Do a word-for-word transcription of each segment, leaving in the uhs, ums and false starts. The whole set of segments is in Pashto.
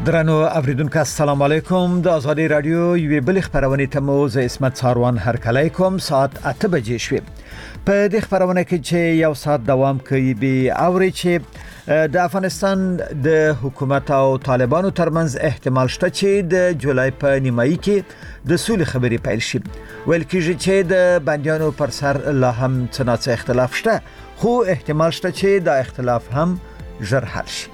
درنو اوریدونکو السلام علیکم د ازادي رادیو یوې بل خبرونه ته مو ز اسمت ساروان هرکلی کوم ساعت اته بجې شوې په دې خبرونه کې چې یو ساعت دوام کوي به اوري چې د افغانستان د حکومت او طالبانو ترمنځ احتمال شته چې د جولای په نیمایي کې د سولې خبرې پیل شي ویل کېږي چې د بندیانو پر سر لا هم څه اختلاف شته خو احتمال شته چې دا اختلاف هم ژر حل شي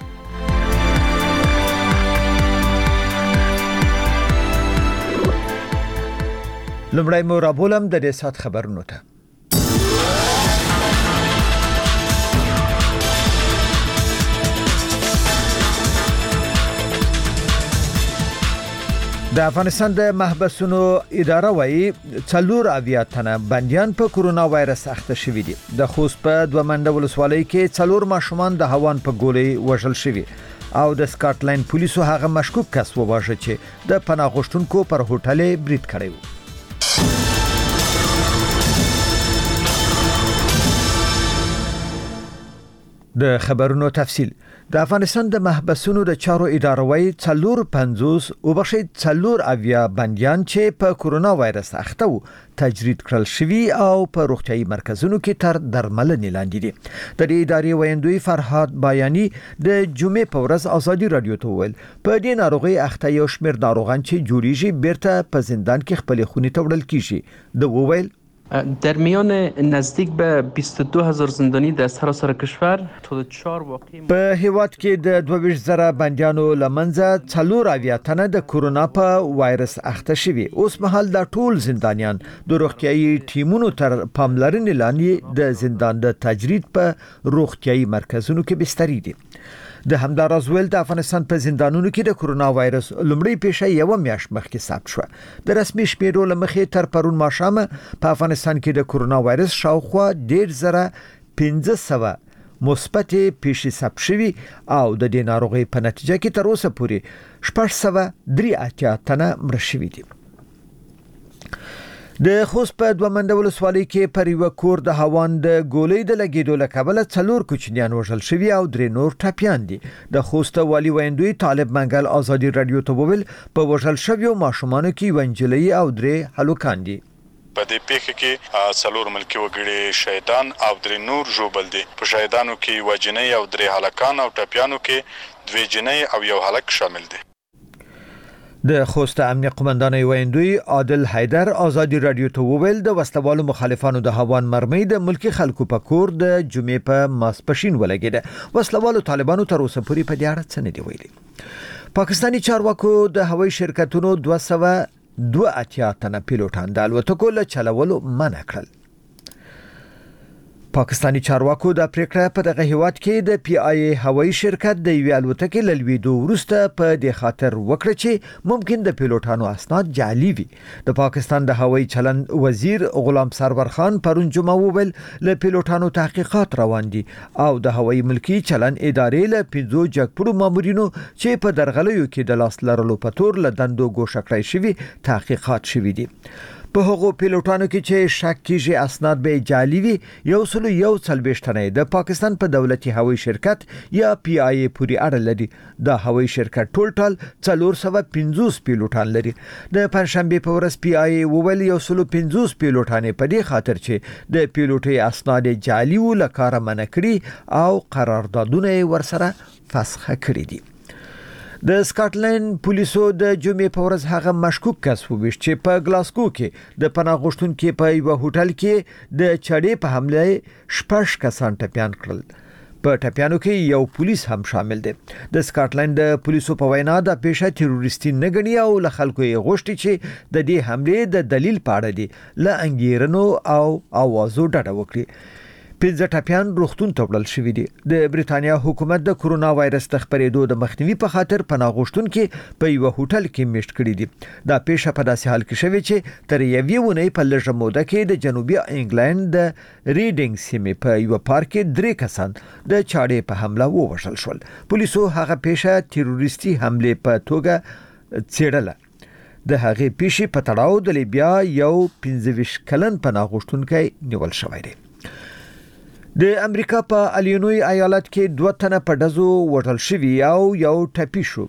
لمړی مو رابولم د دې سات خبرونو ته د افغانستان د محبسونو اداره وايي څلور اویا تنه بنديان په کورونا وایرس اخته شوي دي د خوست په دوه منډه ولسوالۍ کې څلور ماشومان د هوان په ګولۍ وژل شوي او د سکاټلند پولیسو هغه مشکوک کس وواژه چې د پناه غوښتونکو پر هوټل برید کړی و د خبرونو تفصیل د افغانستان د محبسونو د چارو اداره وايي څلور پنځوس او بخښي څلور اویا بنديان چې په کورونا وایرس اخته وو تجرید کړل شوي او په روغتيایي مرکزونو کې تر درملنې لاندې دي د دې ادارې ویندوی فرهاد بیانی د جمعې په ورځ ازادي رادیو ته ویل په دې ناروغي اخته یو شمېر ناروغان چې جوړیږي بیرته په زندان کې خپل خونې ته وړل کیږي د وویل در میان نزدیک به بیست و دو هزار زندانی در سراسر کشور تا چهار واقعی په هیواد کې د دوه ویشت زره بندیانو لمنځه څلور اویا تنه د کورونا په وایرس اخته شوي اوس مهال د ټول زندانیان د روغتيایي ټیمونو تر پاملرنې لاندې د زندان د تجرید په روغتيایي مرکزونو کې بستري دي د همداراز ویل د افغانستان په زندانونو کې د کورونا وایرس لومړی پیښه یو میاشت مخکې ثبت شو د رسمي شمیرو لمخې تر پرون ماښامه په افغانستان کې د کورونا وایرس شاوخوا ډیر زره پنځه سوه مثبت پیښې ثبت شوي او د دې ناروغۍ په نتیجه کې تر اوسه پورې شپږ سوه درې اتیا تنه مړه شوي دي د خوست په دوه منډه ولسوالۍ کې پر یو کور د هوان د ګولۍ د لګیدو له کبله څلور کوچنیان وژل شوي او درې نور ټپیان دي د خوست والی ویندوی طالب منګل ازادي رادیو ته وویل په وژل شویو ماشومانو کې ونجلۍ او درې هلوکان دي په دې پیښه کې څلور ملکی وګړي شهیدان او درې نور ژوبل دي په شهیدانو کې وجنۍ او درې هلکان او ټپیانو کې دوه جنۍ او یو هلک شامل دي د خوست امنیه قومندان ویندوی عادل حیدر ازادي رادیو ته وویل د وسلوالو مخالفانو د هوان مرمۍ د ملکی خلکو په کور د جمعې په ماسپښین ولګیده وسلوالو طالبانو تر اوسه پورې په دې اړه څه نه دی ویلي پاکستاني چارواکو د هوایي شرکتونو دوه سوه دوه اتیا تنه پیلوټان د الوتکو له چلولو منع کړل پاکستاني چارواکو د پریکړه په دغه هیواد کې د پی آی ای هوایي شرکت د یو الوتکې لویدو وروسته په د خاطر وکړه چې ممکن د پیلوټانو اسناد جعلي وي د پاکستان د هوایي چلند وزیر غلام سرور خان پرون جمعه وویل له پیلوټانو تحقیقات روان دي او د هوایي ملکی چلند ادارې له پنځو جګپړو مامورینو چې په درغلیو کې د لاس لرلو په تور له دندو ګوښه کړی شوي تحقیقات شوي دي په هغو پیلوټانو کې چې شک کیږي اسناد به جعلي وي یو سلو یو څلوېښت تنه د پاکستان په دولتي هوایي شرکت یا پی آی ای پورې اړه لري د هوایي شرکت ټول څلور سوه پنځوس پیلوټان لري د پنځشنبه په ورځ پی آی ای وویل یو سلو پنځوس پیلوټان په دې خاطر چې د پیلوټي اسناد جعلي و لکاره منع کړي او قراردادونه ورسره فسخ کړي دي د سکاټلند پولیسو د جمعې په ورځ هغه مشکوک کس وویشت چې په ګلاسکو کې د پناه غوښتونکو په یو هوټل کې د چړې په حمله شپږ کسان ټپیان کړل په ټپیانو کې یو پولیس هم شامل دی د سکاټلند د پولیسو په وینا د پیښه تروریستي نه ګڼي او له خلکو یې غوښتي چې د دې حمله د دلیل په اړه دي له انګیرنو او اوازو ډډه وکړي پنځه ټپیان روغتون ته وړل شوي دي د بریتانیا حکومت د کورونا وایرس د خپرېدو د مخنیوي په خاطر پناه غوښتونکو په یو هوټل کې میشت کړي دي دا پیښه په داسې حال کې شوې چې تر یوې ونې په لږه موده کې د جنوبي انګلند د ریډینګ سیمې په یو پارک کې درې کسان د چاړې په حمله ووژل شول پولیسو هغه پیښه تروریستي حمله په توګه څېړله د هغې پیښې په تړاو د لیبیا یو پنځه ویشت کلن پناه غوښتونکی نیول شوی دی د امریکا په الینوی ایالت کې دوه تنه په دزو وټل شوی او یو ټپی شو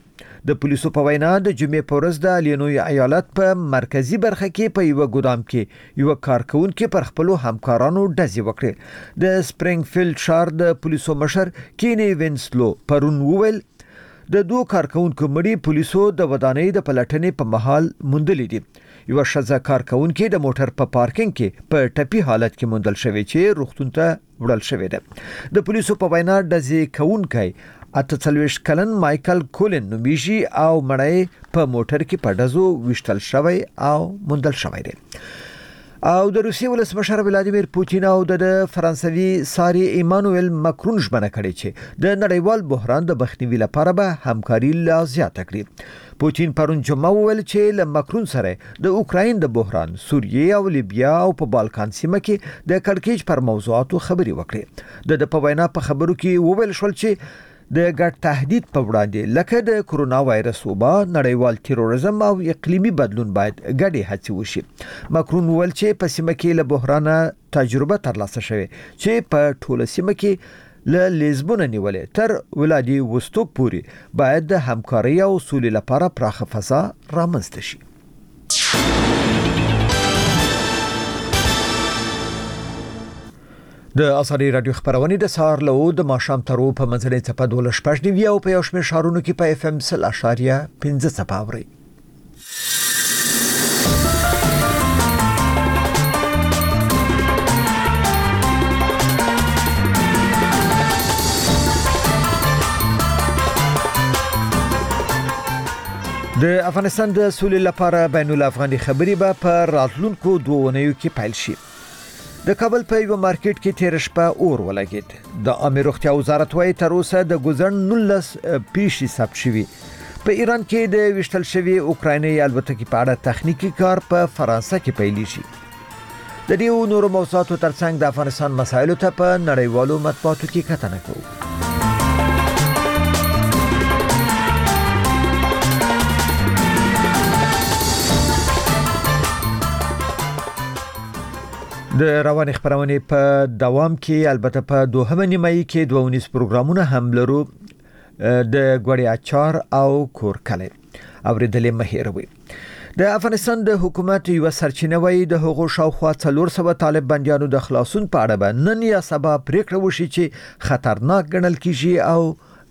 د پولیسو په وینا د جمعې په ورځ د الینوی ایالت په مرکزی برخه کې په یو ګودام کې یو کارکونکو پر خپل همکارانو ډزې وکړې. د سپرینګفیلډ ښار د پولیسو مشر کینی وینسلو پرون وویل د دوه کارکونکو مړي پولیسو د ودانۍ د پلټنې په محل موندلې دي. یو شذا کارکونکو د موټر په پارکینګ کې په ټپي حالت کې موندل شوی چې روغتون ته وړل شوی دی. د پولیسو په وینا ډزې کوونکی اته څلوېښت کلن مایکل کولن نومیږي او مړی په موټر کې په ډزو وشتل شوی او موندل شوی دی. او د روسیې ولسمشر ولادیمیر پوتین او د فرانسوي ساري ایمانوئل ماکرون ژمنه کړې چې د نړیوال بحران د مخنیوي لپاره به همکاري لا زیاته کړي. پوتین پرون جمعه وویل چې له ماکرون سره د اوکراین د بحران، سوریه او لیبیا او په بالکان سیمه کې د کړکېچ پر موضوعاتو خبري وکړي. د په وینا په خبرو کې وویل شول چې د ګډ تهدید په وړاندې لکه د کرونا وایرس وبا، نړیوال تیروریزم او اقلیمي بدلون باید ګډې هڅې وشي. ماکرون وویل چې په سیمه کې له بحرانه تجربه ترلاسه شوه چې په ټوله سیمه کې له لیزبون نیولې تر ولادي وستوک پورې باید د همکارۍ او سولې لپاره پراخه فضا رامنځته شي. د اساري رادیو خبرونه د سهار له د ماښام ترو په منځنۍ چپه دوله شپږ نیوي او په یو شمېر شهرونو کې په اف ام سل اشاریه پنځه چپه اوري. د افغانستان د سولې لپاره بین الافغاني خبري به په راتلونکو دوه اونیو کې پیل شي. د کابل په یو مارکیټ کې تیر شپه اور ولګید. د عامه روغتیا وزارت وايي تر اوسه د ګوزن نولس پیښې ثبت شوي. په ایران کې د وشتل شوی اوکرایني الوتکې په اړه تخنیکی کار په فرانسه کې پیل شي. د دې نورو موضوعاتو ترڅنګ د افغانستان مسایلو ته په نړیوالو مطبوعاتو کې کتنه کوو. د روان خبرونه په دوام کې البته په دوهمه نیمایي کې دوه ونیس پروګرامونه هم لرو. د غوړی اچار او کورکله اوریدلې مهیروي. د افغانستان د حکومت یو سرچینه وایي د حقوق شاوخوا څلور سوه طالب بنديانو د خلاصون په اړه به نن یا سبا پریکړه وشي چې خطرناک ګڼل کیږي او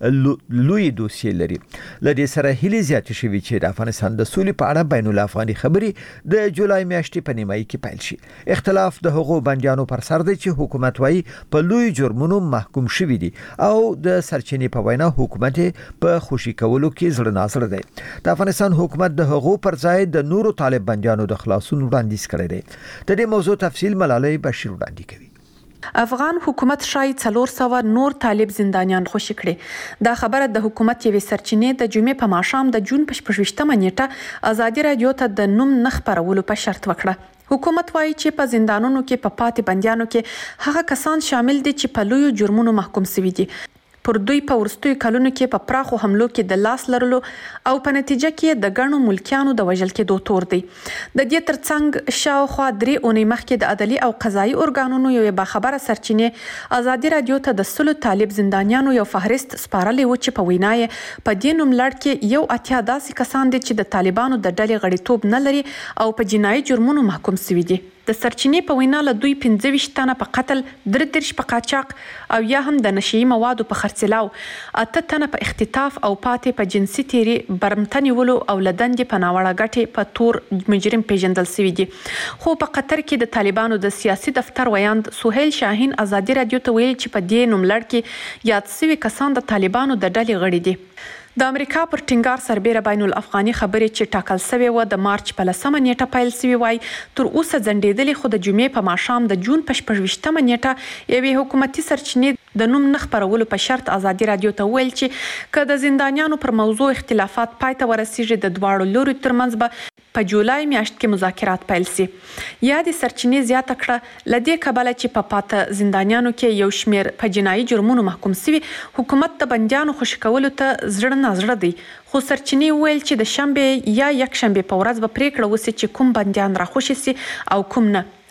لوی دوسیه لري. لدې سره هلي زیات شوي چې د افغانستان د سولې په اړه بین الافغاني خبري د جولای میاشتې په نیمایي کې پیل شي. اختلاف د حقوق بنديانو پر سر دی چې حکومت وايي په لوی جرمونو محکوم شوي دي او د سرچینې په وینا حکومت په خوشي کولو کې زړه نازړه دی. د افغانستان حکومت د حقوق پر ځای د نورو طالب بنديانو د خلاصون وړاندیز کړی دی. د دې موضوع تفصیل ملالۍ بشیر وړاندې کوي. افغان حکومت شای څلور سوه نور طالب زندانیان خوشي کړي. دا خبره د حکومت یوې سرچینې د جمعې په ماښام د جون په شپږویشتمه نیټه ازادي رادیو ته د نوم نه خپرولو په شرط وکړه. حکومت وايي چې په زندانونو کې په پاتې بنديانو کې هغه کسان شامل دي چې په لوی جرمونو محکوم شوي دي. پر دوی په ورستوي کلونو کې په پراخو حملو کې د لاس لرلو او په نتیجه کې د ګڼو ملکیانو د وژل کېدو تور دی. د دې ترڅنګ شاوخوا درې اونۍ مخکې د عدلي او قضایي ارګانونو یو باخبره سرچینې ازادي رادیو ته د سلو طالب زندانیانو یو فهرست سپارلی و چې په وینا یې په دې نوملړ کې یو اتیا داسې کسان دي چې د طالبانو د ډلې غړیتوب نه لري او په جنایي جرمونو محکوم شوي دي. د سرچینې په وینا له دوی پنځه ویشت تنه په قتل، درې دېرش په قاچاق او یا هم د نشهیي موادو په خرڅلاو، اته تنه په اختطاف او پاتې په جنسي تیري، برمته نیولو او له دندې په ناوړه ګټې په تور مجرم پیژندل شوي دي. خو په قطر کې د طالبانو د سیاسي دفتر ویاند سهیل شاهین ازادي رادیو ته ویل چې په دې نوملړ کې یاد شوي کسان د طالبانو د ډلې غړي دي. د امریکا پر ټینګار سربېره بین الافغاني خبرې چې ټاکل شوې و د مارچ په لسمه نیټه پیل شوې وای تر اوسه ځنډېدلې، خو د جمعې په ماښام د جون په شپږویشتمه نیټه یوې حکومتي سرچینې د نوم نه خپرولو په شرط ازادي رادیو ته ویل چې که د زندانیانو پر موضوع اختلافات پای ته ورسیږي د دواړو لورو ترمنځ به په جولای میاشت کې مذاکرات پیل شي. یا د سرچینې زیاته کړه لدې کبله چې په پاته زندانیانو کې یو شمیر په جنایي جرمونو محکوم شوي، حکومت د بندیانو خوشي کولو ته زړه نازړه دی. خو سرچینې ویل چې د شنبه یا یک شنبه په ورځ به پریکړه وشي چې کوم بندیان راخوشي سي او کوم نه.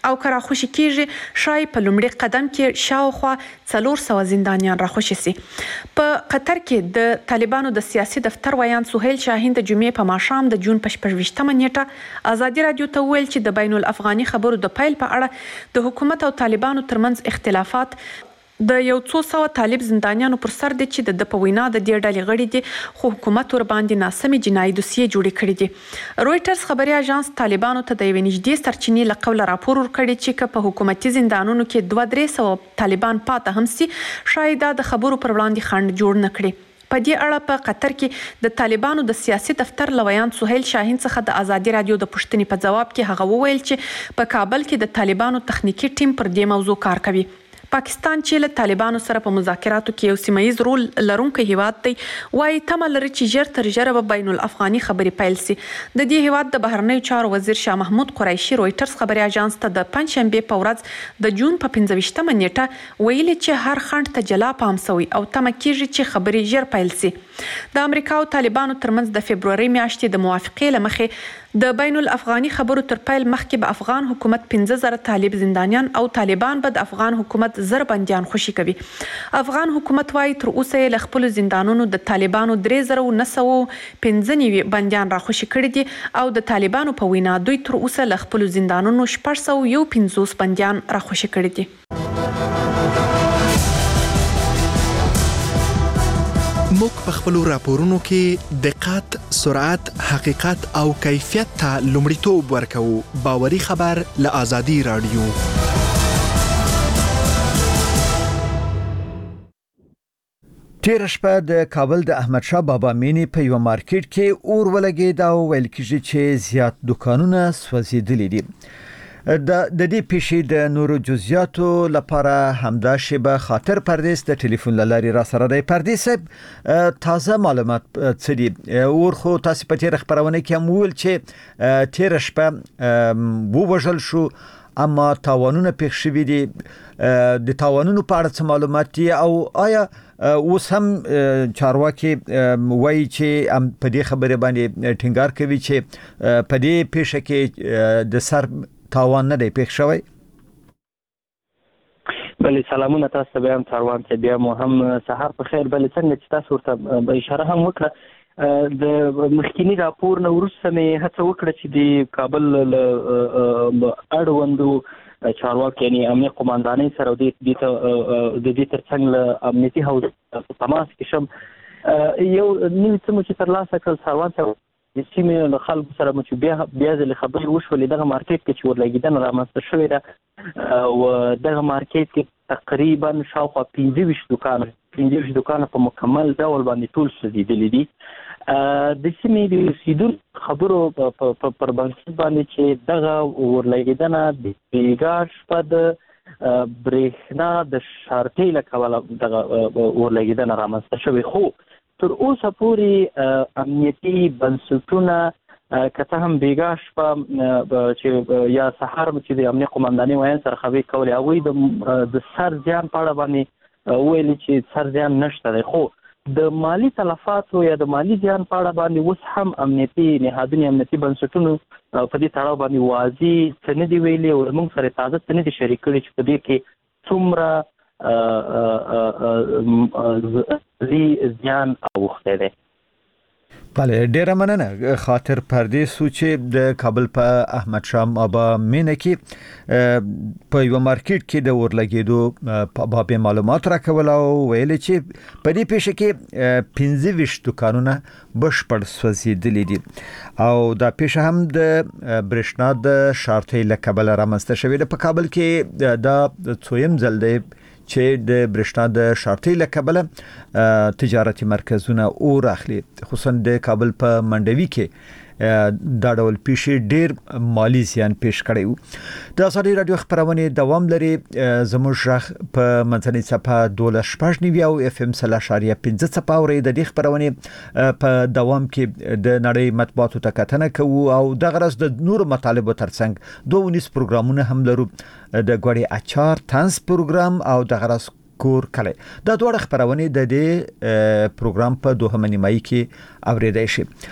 او کرا خوشی کیږي شای په لومړي قدم کې شاوخوا څلور سوه زندانیان راخوشي سي. په قطر کې د طالبانو د سیاسي دفتر ویان سهیل شاهین د جمعې په ماښام د جون په شپږویشتمه نیټه ازادي رادیو ته ویل چې د بین الافغاني خبرو د پیل په اړه د حکومت او طالبانو ترمنځ اختلافات د یو څو سوه طالب زندانیانو پر سر دي چې د په وینا د دې ډلې غړي دي خو حکومت ور باندې ناسمي جنایي دوسیې جوړې کړې دي. رويټرز خبري اژانس طالبانو ته د یوې نږدې سرچینې له قوله راپور ورکړی چې په حکومتي زندانونو کې دوه درې سوه طالبان پاته هم سي شاید د خبرو پر وړاندې خنډ جوړ نه کړي. په دې اړه په قطر کې د طالبانو د سیاسي دفتر لویان سهیل شاهین څخه د ازادي رادیو د پوښتنې په جواب کې هغه وویل چې په کابل کې د طالبانو تخنیکی ټیم پر دې موضوع کار کوي. پاکستان چې له طالبانو سره په مذاکراتو کې یو سیمایي رول لرونکی هیواد دی وايي تمه لري چې ژر تر ژره به بین الافغاني خبرې پیل سي. د دې هیواد د بهرنیو چارو وزیر شاه محمود قریشي رويټرز خبري اژانس ته د پنځشنبه په ورځ د جون په پنځه ویشتمه نیټه ویلي چې هر خنډ ته جلا پام سوی او تمه کیږي چې خبرې ژر پیل سي. د امریکا او طالبانو ترمنځ د فبروري میاشتې د موافقې لمخې د بین الافغاني خبرو تر پیل مخکې به افغان حکومت پنځه زره طالب زندانیان او طالبان به د افغان حکومت زر بندیان خوشي کوي. افغان حکومت وايي تر اوسه له خپل زندانونو د طالبانو درې زره نه سوه پنځه نوي بندیان را خوشي کړي دي او د طالبانو په وینا دوی تر اوسه له خپل زندانونو شپږ سوه یو پنځوس بندیان را خوشي کړي دي. موږ په خپل راپورونو کې دقت، سرعت، حقیقت او کیفیت ته لومړیتوب ورکوو. باوري خبر له ازادي رادیو. تیر شپه د کابل د احمد شاه بابا مینی په یو مارکیټ کې اور ولګید او ویل کېږي چې زیات دکانونه سوځېدلي دي. د د دې پیښې د نورو جزئیاتو لپاره همدا شیبه خاطر پردیس د ټلیفون لاري را سره دی. پردیس صاحب تازه معلومات څه دي؟ ورخو تاسو په تیر خبرونه کې هم ویل چې تیر شپه ووژل شو اما تاوانونه پېښ شوي دي. د تاوانونو په اړه څه معلومات دي او آیا اوس هم چارواکي وایي چې په دې خبره باندې ټینګار کوي چې په دې پیښه کې د سر تاوان نه دی پېښ شوی؟ بلې سلامونه تاسو ته بیا هم څاروان ته بیا مو هم سهار په خیر. بلې څنګه چې تاسو ورته اشاره هم وکړه د مخکینی راپور نه وروسته مې هڅه وکړه چې د کابل له اړوندو چارواکي یعنې امنیت قماندانۍ سره د دې ترڅنګ له امنیتي حوزې په تماس کې شم. یو نوي څه مو چې ترلاسه کړل څاروان ته د سیمې له خلکو سره مو چې بیا بیا ځلې خبرې وشولې دغه مارکیټ کې چې ورلګېدنه رامنځته شوې ده او دغه مارکیټ کې تقریبا شاوخوا پنځه ویشت دوکانه پنځه ویشت دوکانه په مکمل ډول باندې ټول سوځېدلي دي. د سیمې د اوسېدونکو خبرو پر بنسټ باندې چې دغه ورلګېدنه د بېګا شپه د برېښنا د شارټۍ له کبله دغه ورلګېدنه رامنځته شوې. خو تر اوسه پورې امنیتي بنسټونه که څه هم بېګا شپه چې یا سهار چې د امنیت قماندانۍ ویان سره خبرې کولې هغوی د سر زیان په اړه باندې ویلي چې سر زیان نشته دی. خو د مالی تلفاتو یا د مالی زیان په اړه باندې اوس هم امنیتي نهادونو امنیتي بنسټونو په دې تړاو باندې واضح څه نه دي ویلي او موږ سره تازه څه نه دي شریک کړي چې په دې کې څومره زیان اوخته ده. بله ډیره مننه خاطر پردیس چې د کابل په احمد شاه بابا مینه کې په یو مارکیټ کې د ورلګېدو په باب معلومات راکول او ویل چې په دې پیښه کې پنځه ویشت دوکانونه بشپړ سوځېدلي دي او دا پیښه هم د برېښنا د شارټۍ له کبله رامنځته شوې ده. په کابل کې دا څویم ځل دی چې د برېښنا د شارټۍ له کبله تجارتي مرکزونه اور اخلي. خصوصا د کابل په منډوي کې دا ډول پیښې ډېر مالی زیان پیښ کړی و. د ازادي رادیو خبرونه دوام لري. زموږ غږ په منځنۍ څپه دولس شپږ نوي او اف ام سل اشاریه پنځه څپه اوري. د دې خبرونه په دوام کې د نړۍ مطبوعاتو ته کتنه کوو او د غرض د نور مطالبو ترڅنګ دوه ونیس پروګرامونه هم لرو. د غوړي اچار تانس پروګرام او د غرض کور کله دا دوه خبرونه د دې پروګرام په دوهمه نیمایي کې اوریدای شي.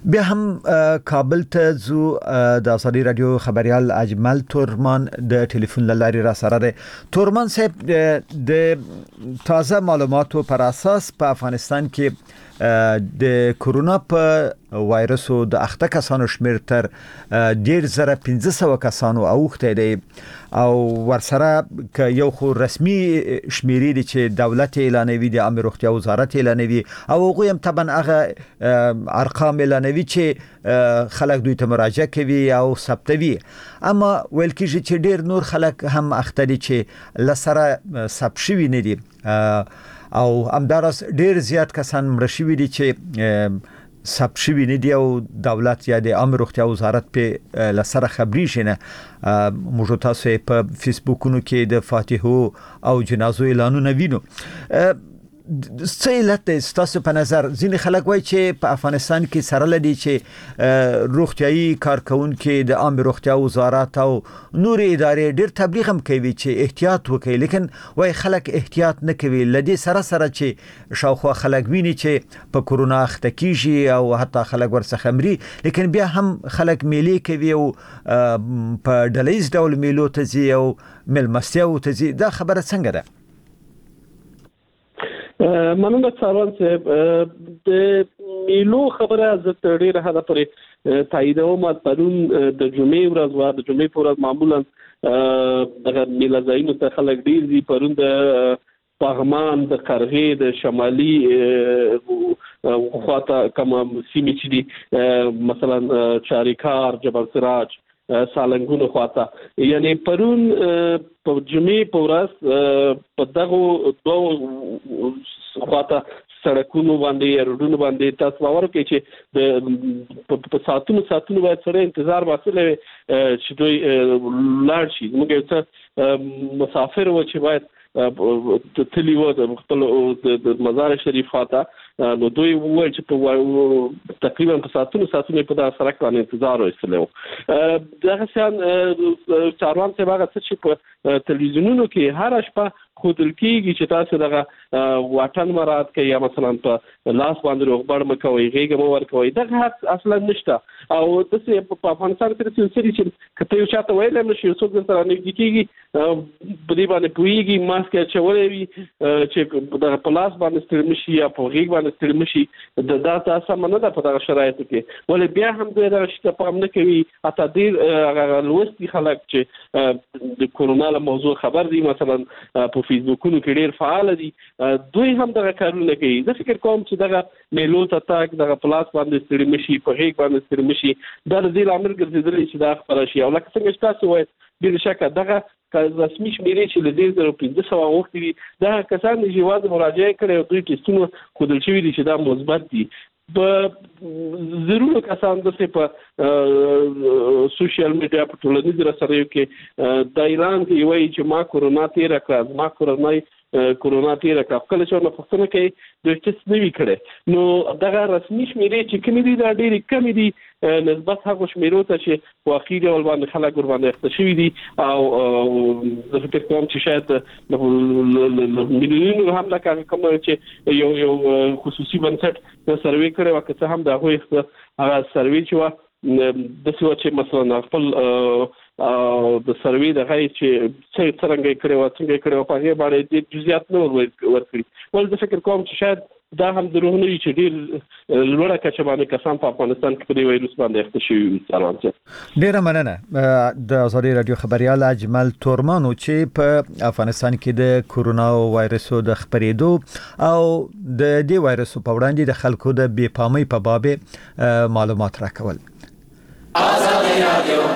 بیا هم کابل ته زو د ازادي رادیو خبريال اجمل تورمان د ټلیفون لاري را سره ده. تورمان صاحب د تازه معلوماتو پر اساس په افغانستان کې د کورونا په وایرسو د اخته کسانو شمیر تر ډیر زره پنځه سوه کسانو اوخته دی او ورسره ک یو خو رسمي شمیرې دي چې دولت اعلانوي د امر روغتیا وزارت اعلانوي او هغه هم طبعا هغه ارقام اعلانوي چې خلک دوی ته مراجعه کوي او ثبتوي، اما ویل کېږي چې ډیر نور خلک هم اخته دي چې لسره ثبت شوي نه دي او همدارس ډیر زیات کسان مړه شوي دي چې ثبت شوي نه دي او دولت یا د امر روغتیا وزارت په لسره خبري شنه. موږ تاسو په فیسبوکونو کې د فاتحو او جنازو اعلانونه وینو. څه علت تاسو په نظر ځینې خلک وایي چې په افغانستان کې سره لدی چې روغتيایي کارکونکو د عام روغتیا وزارت او نور ادارې ډېر تبلیغ هم کوي چې احتیاط وکړي، لیکن وایي خلک احتیاط نه کوي. لدی سره سره چې شاوخوا خلک ویني چې په کورونا اخته کیږي او حتی خلک ورڅخه مري، لیکن بیا هم خلک میلې کوي او په ډلهیز ډول میلو ته ځي او ملمستیاو ته ځي. دا خبره څنګه ده؟ مننه څاروان صاحب، د میلو خبره زه تر ډیره حده پورې تاییدوم. پرون د جمعې ورځ وا د جمعې په ورځ معمولا دغه میله ځایونو ته خلک ډیر دي. پرون د پغمان د قرغې د شمالي خواته کوم سیمې چې دي مثلا چاریکار، جبل سراج، سالنګونو خواته، یعنی پرون په جمعې په ورځ په دغه دوه خواته سړکونو باندې روډونو باندې تاسو باور کوئ چې په ساتونو ساتونو باید سره انتظار واسطه چې دوی لاړ شي. موږ یو څه مسافر و چې باید د تلی و د خپل د مزار شریف خواته، نو دوی وویل چې په تقریبا په ساتونو ساتونو په دغه سړک باندې انتظار وایستلو. دغه شان چاروان صاحب هغه څه چې په تلویزیونونو کې هر شپه ښودل کېږي چې تاسو دغه واټن مراعات کړئ یا مثلا په لاس باندې روغبړ مه کوئ، غېږه مه ورکوئ، دغه حق اصلا نشته. او داسې په افغانستان کې داسې څه دي چې که ته یو چا ته ویلی هم نه شي، یو څوک درسره نږدې کېږي په دې باندې پوهېږي، ماسک یې اچولی وي چې دغه په لاس باندې ستړي نه شي یا په غېږ باندې ستړي نه شي. دا دا سمه نه ده په دغه شرایطو کې، ولې بیا هم دوی دغه شي ته پام نه کوي. حتی ډېر هغه لوستي خلک چې د کورونا له موضوع خبر دي، مثلا په فیسبوکونو کې ډېر فعال دي، دوی هم دغه کارونه کوي. زه فکر کوم چې دغه میلو ته تګ، دغه په لاس باندې ستړي نه شي، په غېږ باندې ستړي نه شي، دا د دې لامل ګرځېدلی چې دا خپره شي. او لکه څنګه چې تاسو وایئ بې شکه دغه رسمي شمیرې چې له ډېر زره پنځه سوه اوښتي دي، دغه کسان دي چې یوازې مراجعه کړې او دوی ټسټونه ښودل شوي دي چې دا مثبت دي. په زرونو کسان داسې په سوشل میډیا په ټولنیزو رسنیو کې د اعلان کوي، وایي چې ما کورونا تېره کړه، زما کورنۍ کورونا تېره کړه. کله چې ورنه پوښتنه کوي دوی ټسټ نه وي کړی، نو دغه رسمي شمیرې چې کومې دي دا ډېرې کمې دي نسبت هغو شمیرو ته چې واقعي ډول باندې خلک ورباندې اخته شوي دي. او زه فکر کوم چې شاید میلیونونو هم لکه کوم چې یو یو خصوصي بنسټ سروې کړې وه، که څه هم د هغوی هغه سروې چې وه داسې وه چې مثلا خپل د سروې دغه چې څرنګه یې کړې وه څنګه یې کړې وه په هغې باندې ډېر جزیات نه ور ورکړي. ولې زه فکر کوم چې شاید دا هم دروغ نه وي چې ډېر لوړه کچه باندې کسان په افغانستان کې په دې وایروس باندې اخته شوي وي. سلام صاحب. ډېره مننه د ازادي راډیو خبريال اجمل تورمانو چې په افغانستان کې د کورونا وایرسو د خپرېدو او د دې وایرسو په وړاندې د خلکو د بې پامۍ په باب معلومات راکول. ازادي راډیو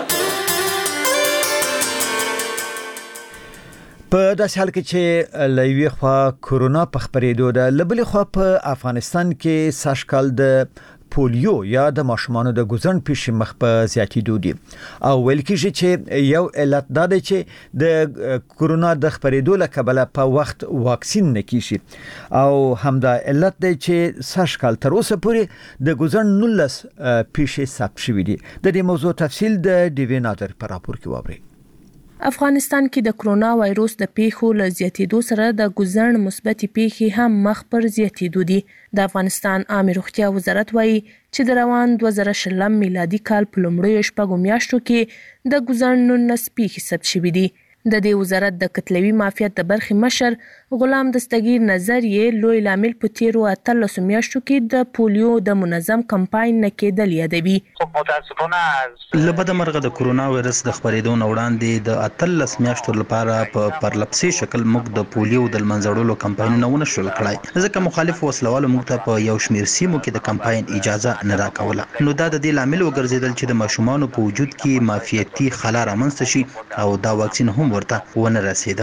په داسې حال کې چې له یوې خوا کورونا په خپرېدو ده، له بلې خوا په افغانستان کې سږکال د پولیو یا د ماشومانو د ګوزن پیښې مخ په زیاتېدو دي او ویل کېږي چې یو علت دا دی چې د کورونا د خپرېدو له کبله په وخت واکسین نه کیږي او همدا علت دی چې سږکال تر اوسه پورې د ګوزن نولس پیښې ثبت شوي دي. د دې موضوع تفصیل د ډیوی نادر په راپور کې واورئ. افغانستان کې د کرونا وایروس د پیښو له زیاتېدو سره د ګوزڼ مثبتې پیښې هم مخ پر زیاتېدو دي. د افغانستان عامه روغتیا وزارت وایي چې د روان دوه زره شلم میلادي کال په لومړیو شپږو میاشتو کې د ګوزڼ نولس پیښې ثبت شوي دي. د دې وزارت د کتلوي معافیت د برخې مشر غلام دستگیر نظر یې لوی لامل په تیرو اتلسو میاشتو کې د پولیو د منظم کمپاین نه کېدل یادوي. له بده مرغه د کرونا وایرس د خپرېدو نه وړاندې د اتلس میاشتو لپاره په پرلپسې شکل موږ د پولیو د منځوړلو کمپاینونه ونه شول کړای، ځکه مخالف وسلوالو موږ ته په یو شمېر سیمو کې د کمپاین اجازه نه راکوله. نو دا د دې لامل وګرځېدل چې د ماشومانو په وجود کې معافیتي خلا رامنځته شي او دا واکسین هم ورته ونه رسیده.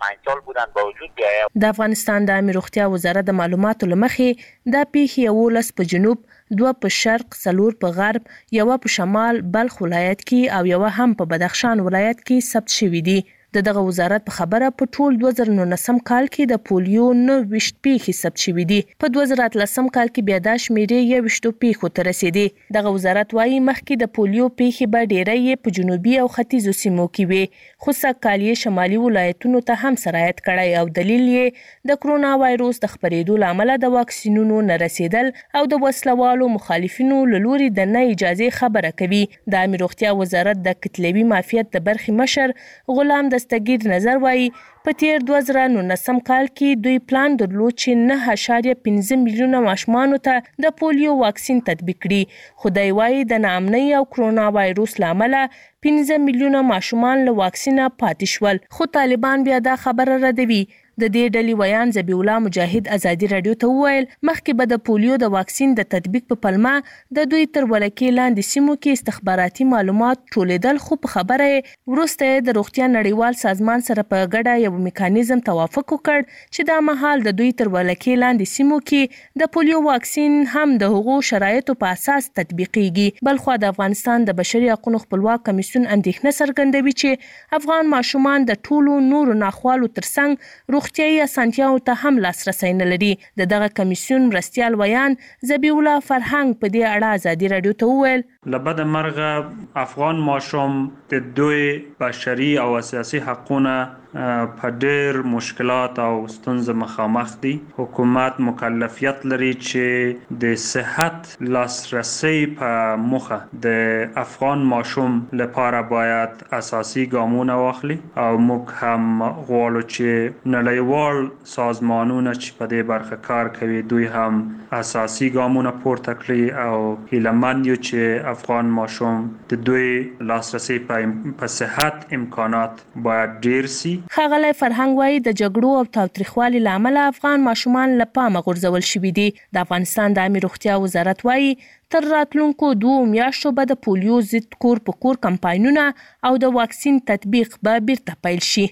د افغانستان د عامه روغتیا وزارت د معلوماتو لمخې دا پیښې یولس په جنوب، دوه په شرق، څلور په غرب، یوه په شمال بلخ ولایت کې او یوه هم په بدخشان ولایت کې ثبت شوي دي. د دغه وزارت په خبره په ټول دوه زره نولسم کال کې د پولیو نهه ویشت پیښې ثبت شوي دي. په دوه زره اتلسم کال کې بیا دا شمیرې یو ویشتو پیښو ته رسېدې. دغه وزارت وایي مخکې د پولیو پیښې به ډېری یې په جنوبي او ختیځو سیمو کې وي، خو سږکال یې شمالي ولایتونو ته هم سرایت کړی او دلیل یې د کرونا وایروس د خپرېدو له امله د واکسینونو نه رسېدل او د وسلوالو مخالفینو له لوري د نه اجازې خبره کوي. د عامه روغتیا وزارت د کتلوي معافیت د برخې مشر غلام دستگیر نظر وایي په تیر دوه زره نولسم کال کې دوی پلان درلود چې نه اعشاریه پنځه میلیونه ماشومانو ته د پولیو واکسین تطبیق کړي، خو دی وایي د ناامنۍ او کرونا وایروس له امله پنځه میلیونه ماشومان له واکسینه پاتې شول. خو طالبان بیا دا خبره ردوي. د دې ډلې ویان ذبیح الله مجاهد ازادي راډیو ته وویل مخکې به د پولیو د واکسین د تطبیق په پلمه د دوی تر ولکې لاندې سیمو کې استخباراتي معلومات ټولېدل، خو په خبره یې وروسته د روغتیا نړیوال سازمان سره په ګډه یو میکانیزم توافق وکړ چې دا مهال د دوی تر ولکې لاندې سیمو کې د پولیو واکسین هم د هغو شرایطو په اساس تطبیقیږي. بلخوا د افغانستان د بشري حقوقو خپلواک کمیسیون اندېښنه څرګندوي چې افغان ماشومان د ټولو نورو ناخوالو ترڅنګ روغتیايي اسانتیاو ته هم لاسرسی نه لري. د دغه کمیسیون مرستیال ویان ذبیح الله فرهنګ په دې اړه ازادي راډیو ته وویل له بده مرغه افغان ماشوم د دوی بشري او اساسي حقونه په ډېر مشکلات او ستونزو مخامخ دي. حکومت مکلفیت لري چې د صحت لاسرسی په موخه د افغان ماشوم لپاره باید اساسي ګامونه واخلي او موږ هم غواړو چې نړیوال سازمانونه چې په دې برخه کار کوي دوی هم اساسي ګامونه پورته کړي او هیلهمند یو چې افغان ماشوم د دوی لاسرسی په صحت امکانات باید ډیر سي. ښاغلی فرهنګ وایي د جګړو او تاوتریخوالي له امله افغان ماشومان له پامه غورځول شوي دي. د افغانستان د عامه روغتیا وزارت وایي تر راتلونکو دوو میاشتو به د پولیو ضد کور په کور کمپاینونه او د واکسین تطبیق به بیرته پیل شي.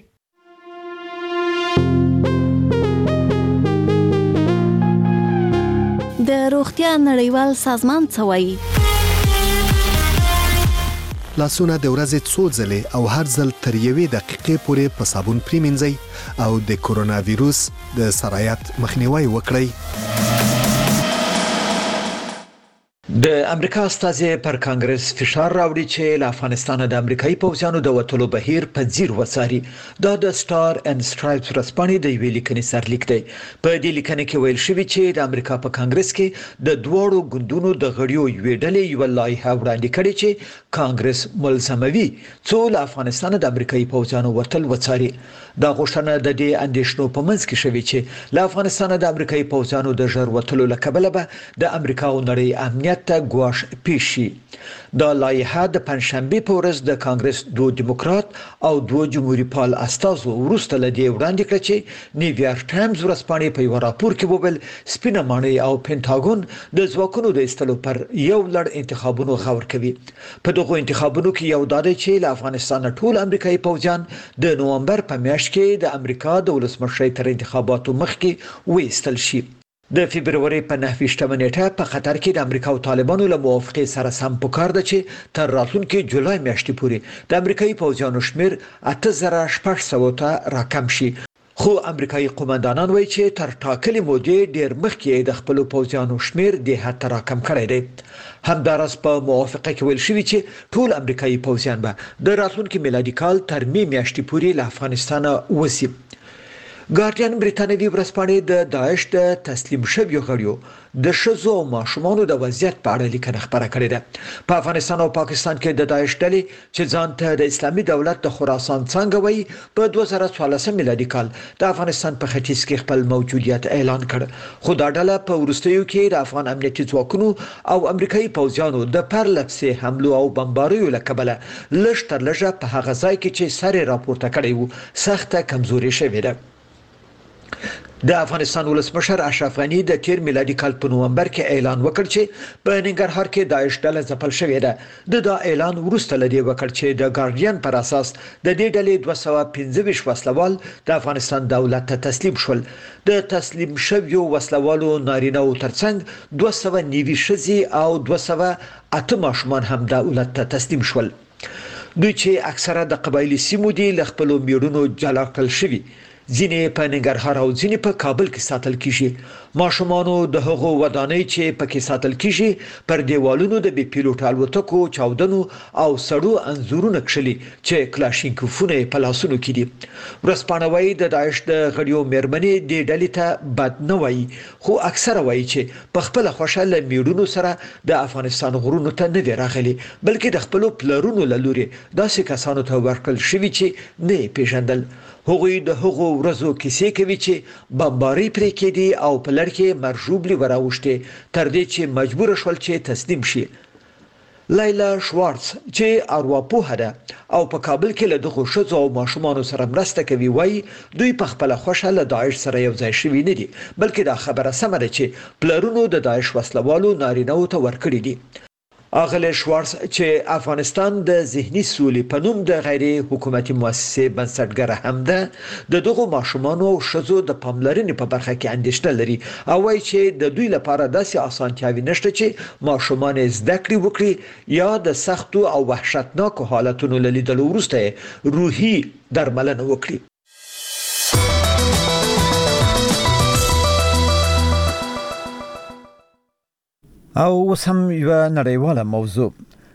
د روغتیا نړیوال سازمان څه وایي؟ لاسونه د ورځې څو ځلې او هر ځل تر یوې دقیقې پورې په صابون پریمنځئ او د کرونا ویروس د سرایت مخنیوي وکړئ. د امریکا استازي پر کانګرس فشار راوړي چې له افغانستان د امریکایي پوځیانو د وټلو بهیر په ځیر وڅاري. دا د سټار اینډ سټرایپس ورځپاڼې د یوې لیکنې سرلیک دی. په دې لیکنه کې ویل شوی چې د امریکا په کانګرس کې د دوړو ګوندونو د غړیو یوې ډلې یو لایحه وړاندې کړې چې کانګرس ملزموي څو له افغانستان د امریکایي پوځیانو وټل وڅاري. دا غوښتنه د دې اندېښنو په منځ کې شوې چې له افغانستان د امریکایي پوځیانو د ژر وټلو له کبله به د امریکا او نړۍ امنیت ته ګواښ پیښ شي. دا لایحه د پنځشنبه په ورځ د کانګرس دوه دیموکرات او دوه جمهوریت پال استازو وروسته لدی وړاندې کړ چې نیویارک ټایمز ورځپاڼې په یو راپور کې وویل سپینه ماڼۍ او پینټاګون د ځواکونو د ایستلو پر یو لړ انتخابونو غور کوي. په دغه انتخابونو کې یو دادی چې له افغانستان ټول امریکایي پوځیان د نومبر په میاشت کې د امریکا د ولسمشرۍ تر انتخاباتو مخکې وایستل شي. د فبرवरी په نهه ویشتمه نیټه په قطر کې د امریکا او طالبانو له موافقې سره سم پکار ده چې تر راتلونکي جولای میاشتې پورې د امریکایي پوځیانو شمیر اته زره شپږ سوه ته راکم شي. خو امریکایي قومندانان وایي چې تر ټاکلې مودې ډېر مخکې د خپل پوځیانو شمیر د حد ته راکم کړی دی. همداراز په موافقه کې ویل شوی چې ټول امریکایي پوځیان به د راتلونکي میلادي کال تر می میاشتې پورې له افغانستان وځي. ګارډین بریتانوي ورځپاڼې د داعش د تسلیم شویو غړیو د ښځو او ماشومانو د وضعیت په اړه لیکنه خپره کړې ده. په افغانستان او پاکستان کې د داعش ډلې چې ځان ته د اسلامي دولت د خراسان څنګه وایي په دوه زره څوارلسم میلادي کال د افغانستان په ختیځ کې خپل موجودیت اعلان کړ. خو دا ډله په وروستیو کې د افغان امنیتي ځواکونو او امریکایي پوځیانو د پرلپسې حملو او بمباریو له کبله لږ تر لږه په هغه ځای کې چې سر راپورته کړی وو سخته کمزوري شوې ده. د افغانستان ولسمشر اشرف غنی د تیر میلادي کال په نومبر کې اعلان وکړ چې په ننګرهار کې داعش ډله ځپل شوې ده. د دا اعلان وروسته لدی وکړ چې د ګارډین پر اساس د دې ډلې دوه سوه پنځه ویشت وسلوال د افغانستان دولت ته تسلیم شول. د تسلیم شویو وسلوالو نارینه او ترڅنګ دوه سوه نوي ښځې او دوه سوه اته ماشومان هم دولت ته تسلیم شول. دوی چې اکثره د قبایلی سیمو دي له خپلو میړونو جلا کړل شوي. ځینې په ننګرهار او ځینې په کابل کې ساتل کیږي. ماشومانو د هغو ودانۍ چې پکې ساتل کیږي پر دیوالونو د بي پیلوټ الوتکو چاودنو او سړو انزورونه کښلي چې کلاشینکوفونه په لاسونو کې دي. ورځپاڼه وايي د داعش د غړیو مېرمنې د ډلې ته بد نه وایي خو اکثره وایي چې په خپل خوښه له میړونو سره د افغانستان غرونو ته نه دی راغلي بلکې د خپل پلرونو له لوري داسې کسانو ته ورکړل شوی چې نه پیژندل. هغوی د هغو ورځو کیسې کوي چې بمباری پرې کېدي او په لړ کې مرجوبلي وراوښتې تر دې چې مجبور شول چې تسلیم شي. لایلا شوارتز چې ارواپوهه ده او په کابل کې له دغو ښځو او ماشومانو سره مرسته کوي وایي دوی په خپله خوښه له داعش سره یو ځای شوي نه دي بلکې دا خبره سمه ده چې پلرونو د داعش وسلوالو نارینه‌و ته ورکړي دي. اغله شوارز چې افغانستان د ذهني سولې په نوم د غیر حکومتي مؤسسې بنسټګره هم ده د دغو ماشومانو او ښځو د پاملرنې په برخه کې اندېښنه لري او وايي چې د دوی لپاره داسې اسانتیاوې نشته چې ماشومان زده کړې وکړي یا د سختو او وحشتناکو حالتونو له لیدلو وروسته روحي درملنه وکړي. او اوس هم یو نړیواله موضوع.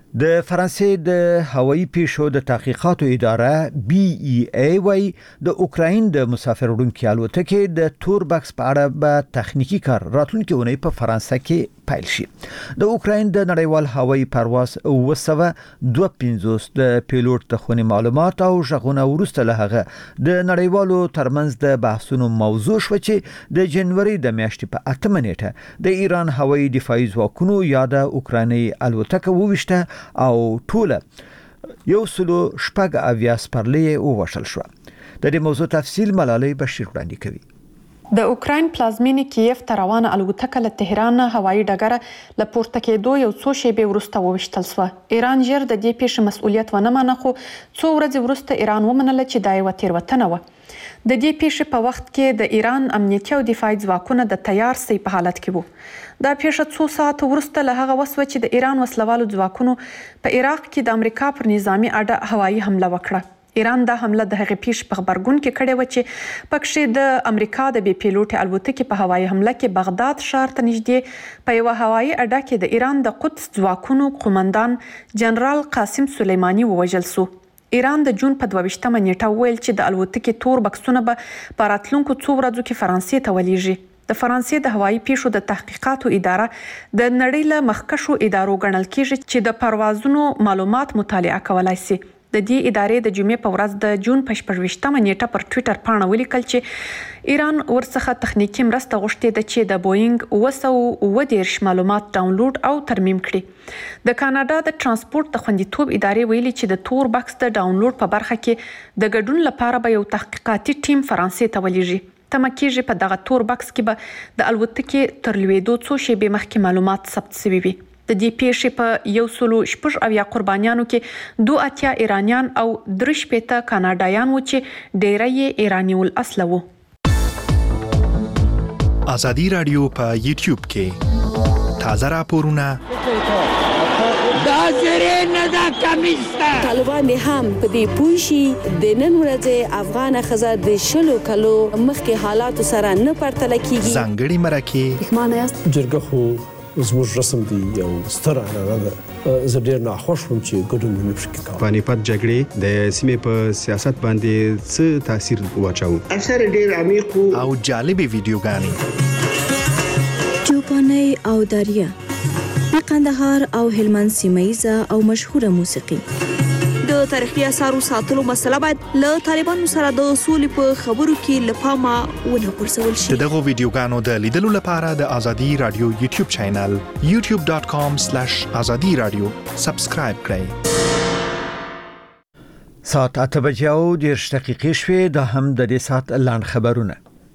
د فرانسې د هوایي پیښو د تحقیقاتو اداره بي ای ای وايي د اوکراین د مسافر وړونکو الوتکې د تور بکس په اړه به تخنیکی کار راتلونکي اونۍ په فرانسه کې پیل شي. د اوکراین د نړیوال هوایي پرواز اوه سوه دوه پنځوس د پیلوټ د خونې معلومات او ژغونه وروسته له هغه د نړیوالو ترمنځ د بحثونو موضوع شو چې د جنوري د میاشتې په اتمه نیټه د ایران هوایي دفاعي ځواکونو یا د اوکرایني الوتکه وویشته او ټوله یو سلو شپږ اویا سپرلې ووشل شو. د دې موضوع تفصیل ملالۍ بشیر وړاندې کوي. د اوکراین پلازمینې کیف ته روانه الوتکه له تهران هوایي ډګره له پورته کېدو یو څو شېبې وروسته وویشتل شوه. ایران ژر د دې پیښې مسؤلیت ونه منه خو څو ورځې وروسته ایران ومنله چې دا یوه تېروتنه وه. د دې پیښې په وخت کې د ایران امنیتي او دفاعي ځواکونه د تیار سي په حالت کې وو. دا پیښه څو ساعت وروسته له هغه وسوه چې د ایران وسلوالو ځواکونو په عراق کې د امریکا پر نظامی اډه هوایي حمله وکړه. ایران دا حمله د هغې پیښې په خبرګون کې کړې وه چې پکښې د امریکا د بې پیلوټې الوتکې په هوایي حمله کې بغداد ښار ته نږدې په یوه هوایي اډه کې د ایران د قدس ځواکونو قومندان جنرال قاسم سلیماني ووژل سو. ایران د جون په دوه ویشتمه نیټه وویل چې د الوتکې تور بکسونه به په راتلونکو څو ورځو کې فرانسې ته ولیږي. د فرانسې د هوایي پیښو د تحقیقاتو اداره د نړۍ له مخکښو ادارو ګڼل کیږي چې د پروازونو معلومات مطالعه کولای شي. د دې ادارې د جمعې په ورځ د جون په شپږ ویشتمه نیټه پر ټویټر پاڼه ولیکل چې ایران ورڅخه تخنیکی مرسته غوښتې ده چې د بوینګ اوه سوه اوه دېرش معلومات ډاونلوډ او ترمیم کړي. د کاناډا د ترانسپورت د خوندیتوب ادارې ویلي چې د تور بکس د ډاونلوډ په برخه کې د ګډون لپاره به یو تحقیقاتي ټیم فرانسې ته ولیږي. تمه کېږي په دغه تور بکس کې به د الوتکې تر لوېدو څو شېبې مخکې معلومات ثبت شوي وي. د دې پیښې په یو سلو شپږ اویا قربانیانو کې دوه اتیا ایرانیان او درې شپېته کاناډایان وو چې ډېری یې ایراني الاصله وو. ازادي رادیو په یوټیوب کې تازه راپورونه دا مهاجرین دا کمیسته. طالبان هم په دې پوه شي د نن ورځې افغان ښځه د شلو کلو مخکې حالاتو سره نه پرتله کیږي. ځانګړي مرکې پښمانه یاست؟ جرګه خو زموږ رسم دی یو ستر عنعنه ده. زه ډېر ناخوښ وم چې ګډون مې نه شو کولی. پانیپت جګړې د سیمې په سیاست باندې څه تاثیر واچاوه؟ اثر ډېر عمیق او جالبې ویډیوګانې. چوپانۍ او داریه د قندهار او هلمند سیمه‌ییزه او مشهوره موسیقي. د تاریخي اثارو ساتلو مسله باید له طالبانو سره د اصول په خبرو کې له پامه ونه غورځول شي. د دغو ویډیوګانو د لیدلو لپاره د ازادي رادیو یوټیوب چینل یوټیوب ډاټ کام سلیش ازادي رادیو سبسکرایب کړئ. ساعت اته بجې او دېرش دقیقې شوې. دا هم د دې ساعت لاند خبرونه.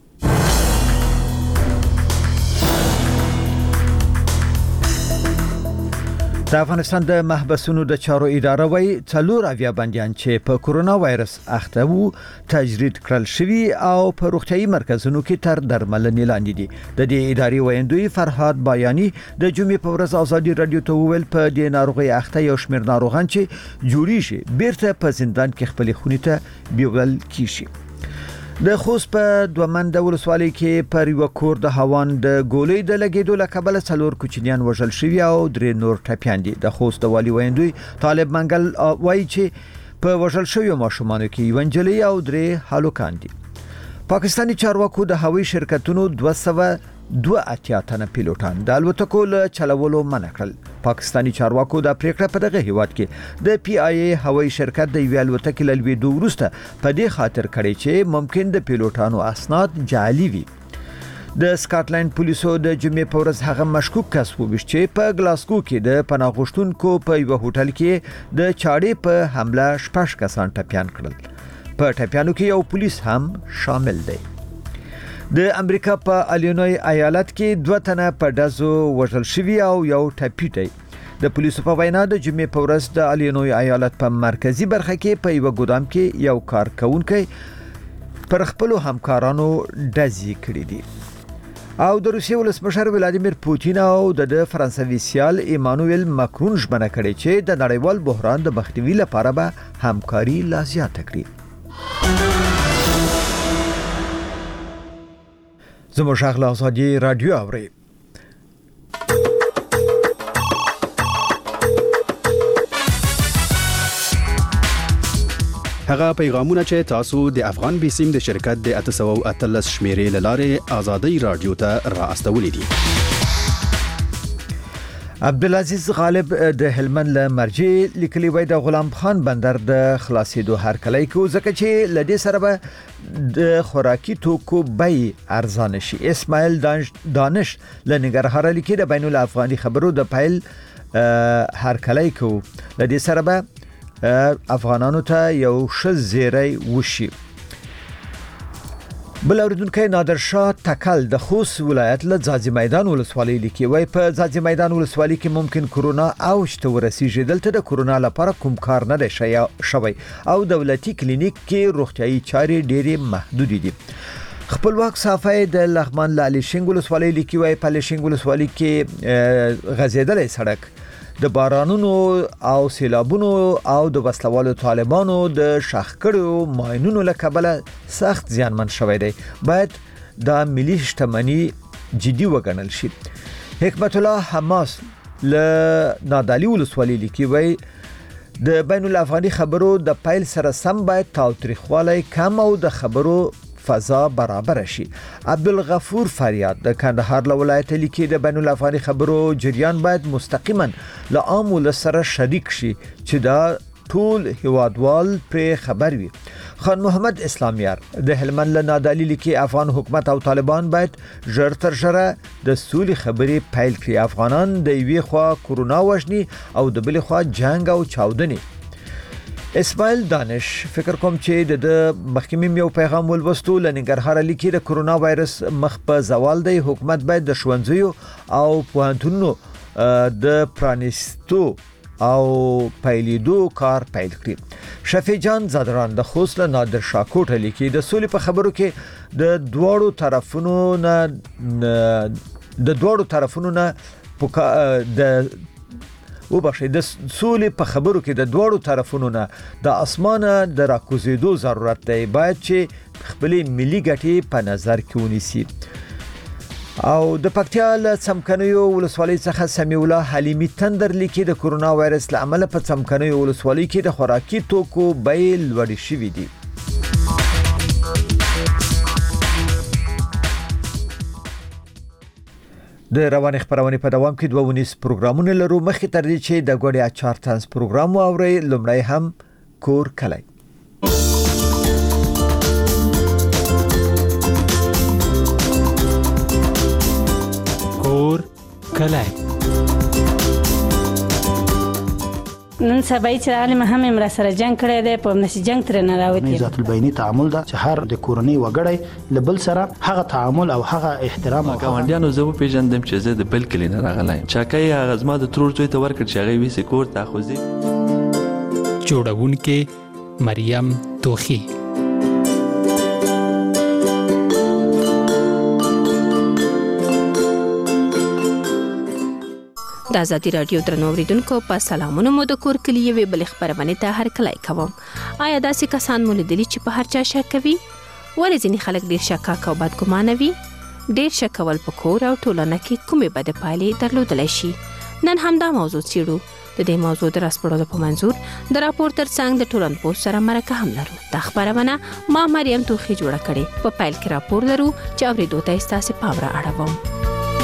د افغانستان د محبسونو د چارو اداره وایي څلور اویا بندیان چې په کورونا وایرس اخته وو تجرید کړل شوي او په روغتیايي مرکزونو کې تر درملنې لاندې دي. د دې ادارې ویاندوی فرهاد بایانی د جمعې په ورځ ازادي رادیو ته وویل په دې ناروغي اخته یو شمېر ناروغان چې جوړیږي بیرته په زندان کې خپل خونې ته بیول کیږي. د خوست په دومند ولسوالۍ کې پر یو کور د هوان د ګولۍ د لګیدو له کبله څلور کوچنیان وژل شوي او درې نور ټپیان دي. د خوست د والي ویاندوی طالب منګل وایي چې په وژل شویو ماشومانو کې یو نجلۍ او درې هلکان دي. پاکستاني چارواکو د هوایي شرکتونو دوه سوه دوه اتیا تنه پیلوټان د الوتکو له چلولو منع کړل. پاکستاني چارواکو د پریکړه په دغه هیواد کې د پی آی ای هوایي شرکت د یوې الوتکې له لوېدو وروسته په دې خاطر کړی چې ممکن د پیلوټانو اسناد جعلي وي. د سکاټلند پولیسو د جمعې په ورځ هغه مشکوک کس وویشت چې په ګلاسکو کې د پناه غوښتونکو په یو هوټل کې د چاړې په حمله شپږ کسان ټپیان کړل. په ټپیانو کې یو پولیس هم شامل دی. د امریکا په الینوی ایالت کې دوه تنه په ډزو وژل شوي او یو ټپي دی. د پولیسو په وینا د جمعې په ورځ د الینوی ایالت په مرکزی برخه کې په یو ګودام کې یو کارکونکی پر خپل همکارانو ډزې کړې دي. او د روسیې ولسمشر ولادیمیر پوتین او د فرانسوي سیال ایمانوئل ماکرون ژمنه کړې چې د نړیوال بحران د مخنیوي لپاره به همکاري لا زیاته کړي. زموږ غږ ازادي رادیو اوري. هغه پیغامونه چې تاسو د افغان بیسیم د شرکت د اته سوه او اتلس شمیرې لاره ازادي رادیو ته را استولې دي. عبدالعزیز غالب د هلمند له مرجې لیکلي وای د غلام خان بندر د خلاصېدو هرکلی کو ځکه چې لدې سره به د خوراکي توکو بیې ارزانه شي. اسماعیل دانش له ننګرهار لیکي د بین الافغاني خبرو د پیل هرکلی کو لدې سره به افغانانو ته یو ښه زیری وشي. بل اوریدونکو نادر شاه تکل د خوست ولایت له ځاځي میدان ولسوالۍ لیکي وای په ځاځي میدان ولسوالۍ کې ممکن کرونا اوج ته ورسیږي. دلته د کرونا لپاره کوم کار نه دی شوی او دولتي کلینیک کې روغتيایي چارې ډېرې محدود دي. خپلواک صافی د لغمان له الیشنګ ولسوالۍ لیکي وای په الیشنګ ولسوالۍ کې غزیدلې سړک د بارانونو او سیلابونو او د وسلوالو طالبانو د شخکړو ماینونو له کبله سخت زیانمن شوی دی. باید دا ملي شتمنۍ جدي وګڼل شي. حکمت الله حماس له نادعلي ولسوالۍ لیکي وای د بین الافغاني خبرو د پیل سره سم باید تاوتریخوالی کم او د خبرو فضا برابر شي. عبدالغفور فریاد د کندهار له ولایت لیکي د بین الافغاني خبرو جریان باید مستقیما له عام ولس سره شریک شي چې دا ټول هیوادوال پر خبر وي. خان محمد اسلامیار د هلمند له نادعلي لیکي افغان حکومت او طالبان باید ژر تر ژره د سولې خبرې پیل کړي. افغانان د یوې خوا کرونا وژني او د بلې خوا جنگ او چاودنې. اسماعیل دانش فکر کوم چې د محکمې یو پیغام ولوستو لنګرهار لیکي د کرونا وایرس مخ په زوال دی. حکومت باید د ښوونځیو او پوهنتونونو د پرانیستو او پیلیدو کار پیل کړي. شفیع جان زادران د خوست له نادر شاکوټ لیکي د سولې په خبرو کې د دواړو طرفونو نه د دواړو طرفونو نه د وبخښي د سولې په خبرو کې د دواړو طرفونو نه د اسمانه د راکوزیدو ضرورت دی، باید چې خپلې ملي ګټې په نظر کې ونیسي. او د پکتیا له څمکنیو ولسوالۍ څخه سمیع الله حلیمي تندر لیکي د کورونا وایرس له امله په څمکنیو ولسوالۍ کې د خوراکي توکو بیې لوړې شوې دي. د روان خبرونه په دوام کې دوه ونیس پروګرامونه لرو، مخکې تر دې چې د ګوډي اچار تانس پروګرام واوري لمړی هم کور کلی. کور کلی نن سبا چې عالم هم امر سره جنگ کړی دی، په نشي جنگ تر نه راوتی. ذات البینی تعامل دا چې هر د کورنۍ وګړی لبل سره هغه تعامل او هغه احترام او ګاونډیانو زه په پیژندم چې زه د بل کلی نه راغلی چاکای هغه زما د ترور زوی ته ورکړ چې هغه وی سکور تاخذي. جوړونکې مریم توخی. د ازادي رادیو درنو اوریدونکو په سلامونو مو د کور کلی یوې بل خبرونه ته هر کله کوم. آیا داسې کسان مو لیدلي چې په هر چا شک کوي؟ ولې ځینې خلک ډیر شکاک او بدګمانه وي؟ ډیر شک کول په کور او ټولنه کې کومې بد پایلې درلودلی شي؟ نن هم دا موضوع څیړو. د دې موضوع د راسپړلو په منظور د راپور ترڅنګ د ټولنپوه سره مرکه هم لرو. دا خبرونه ما مریم توخی جوړه کړې. په پیل کې راپور لرو چې اورېدو ته ستاسو پام را اړوم.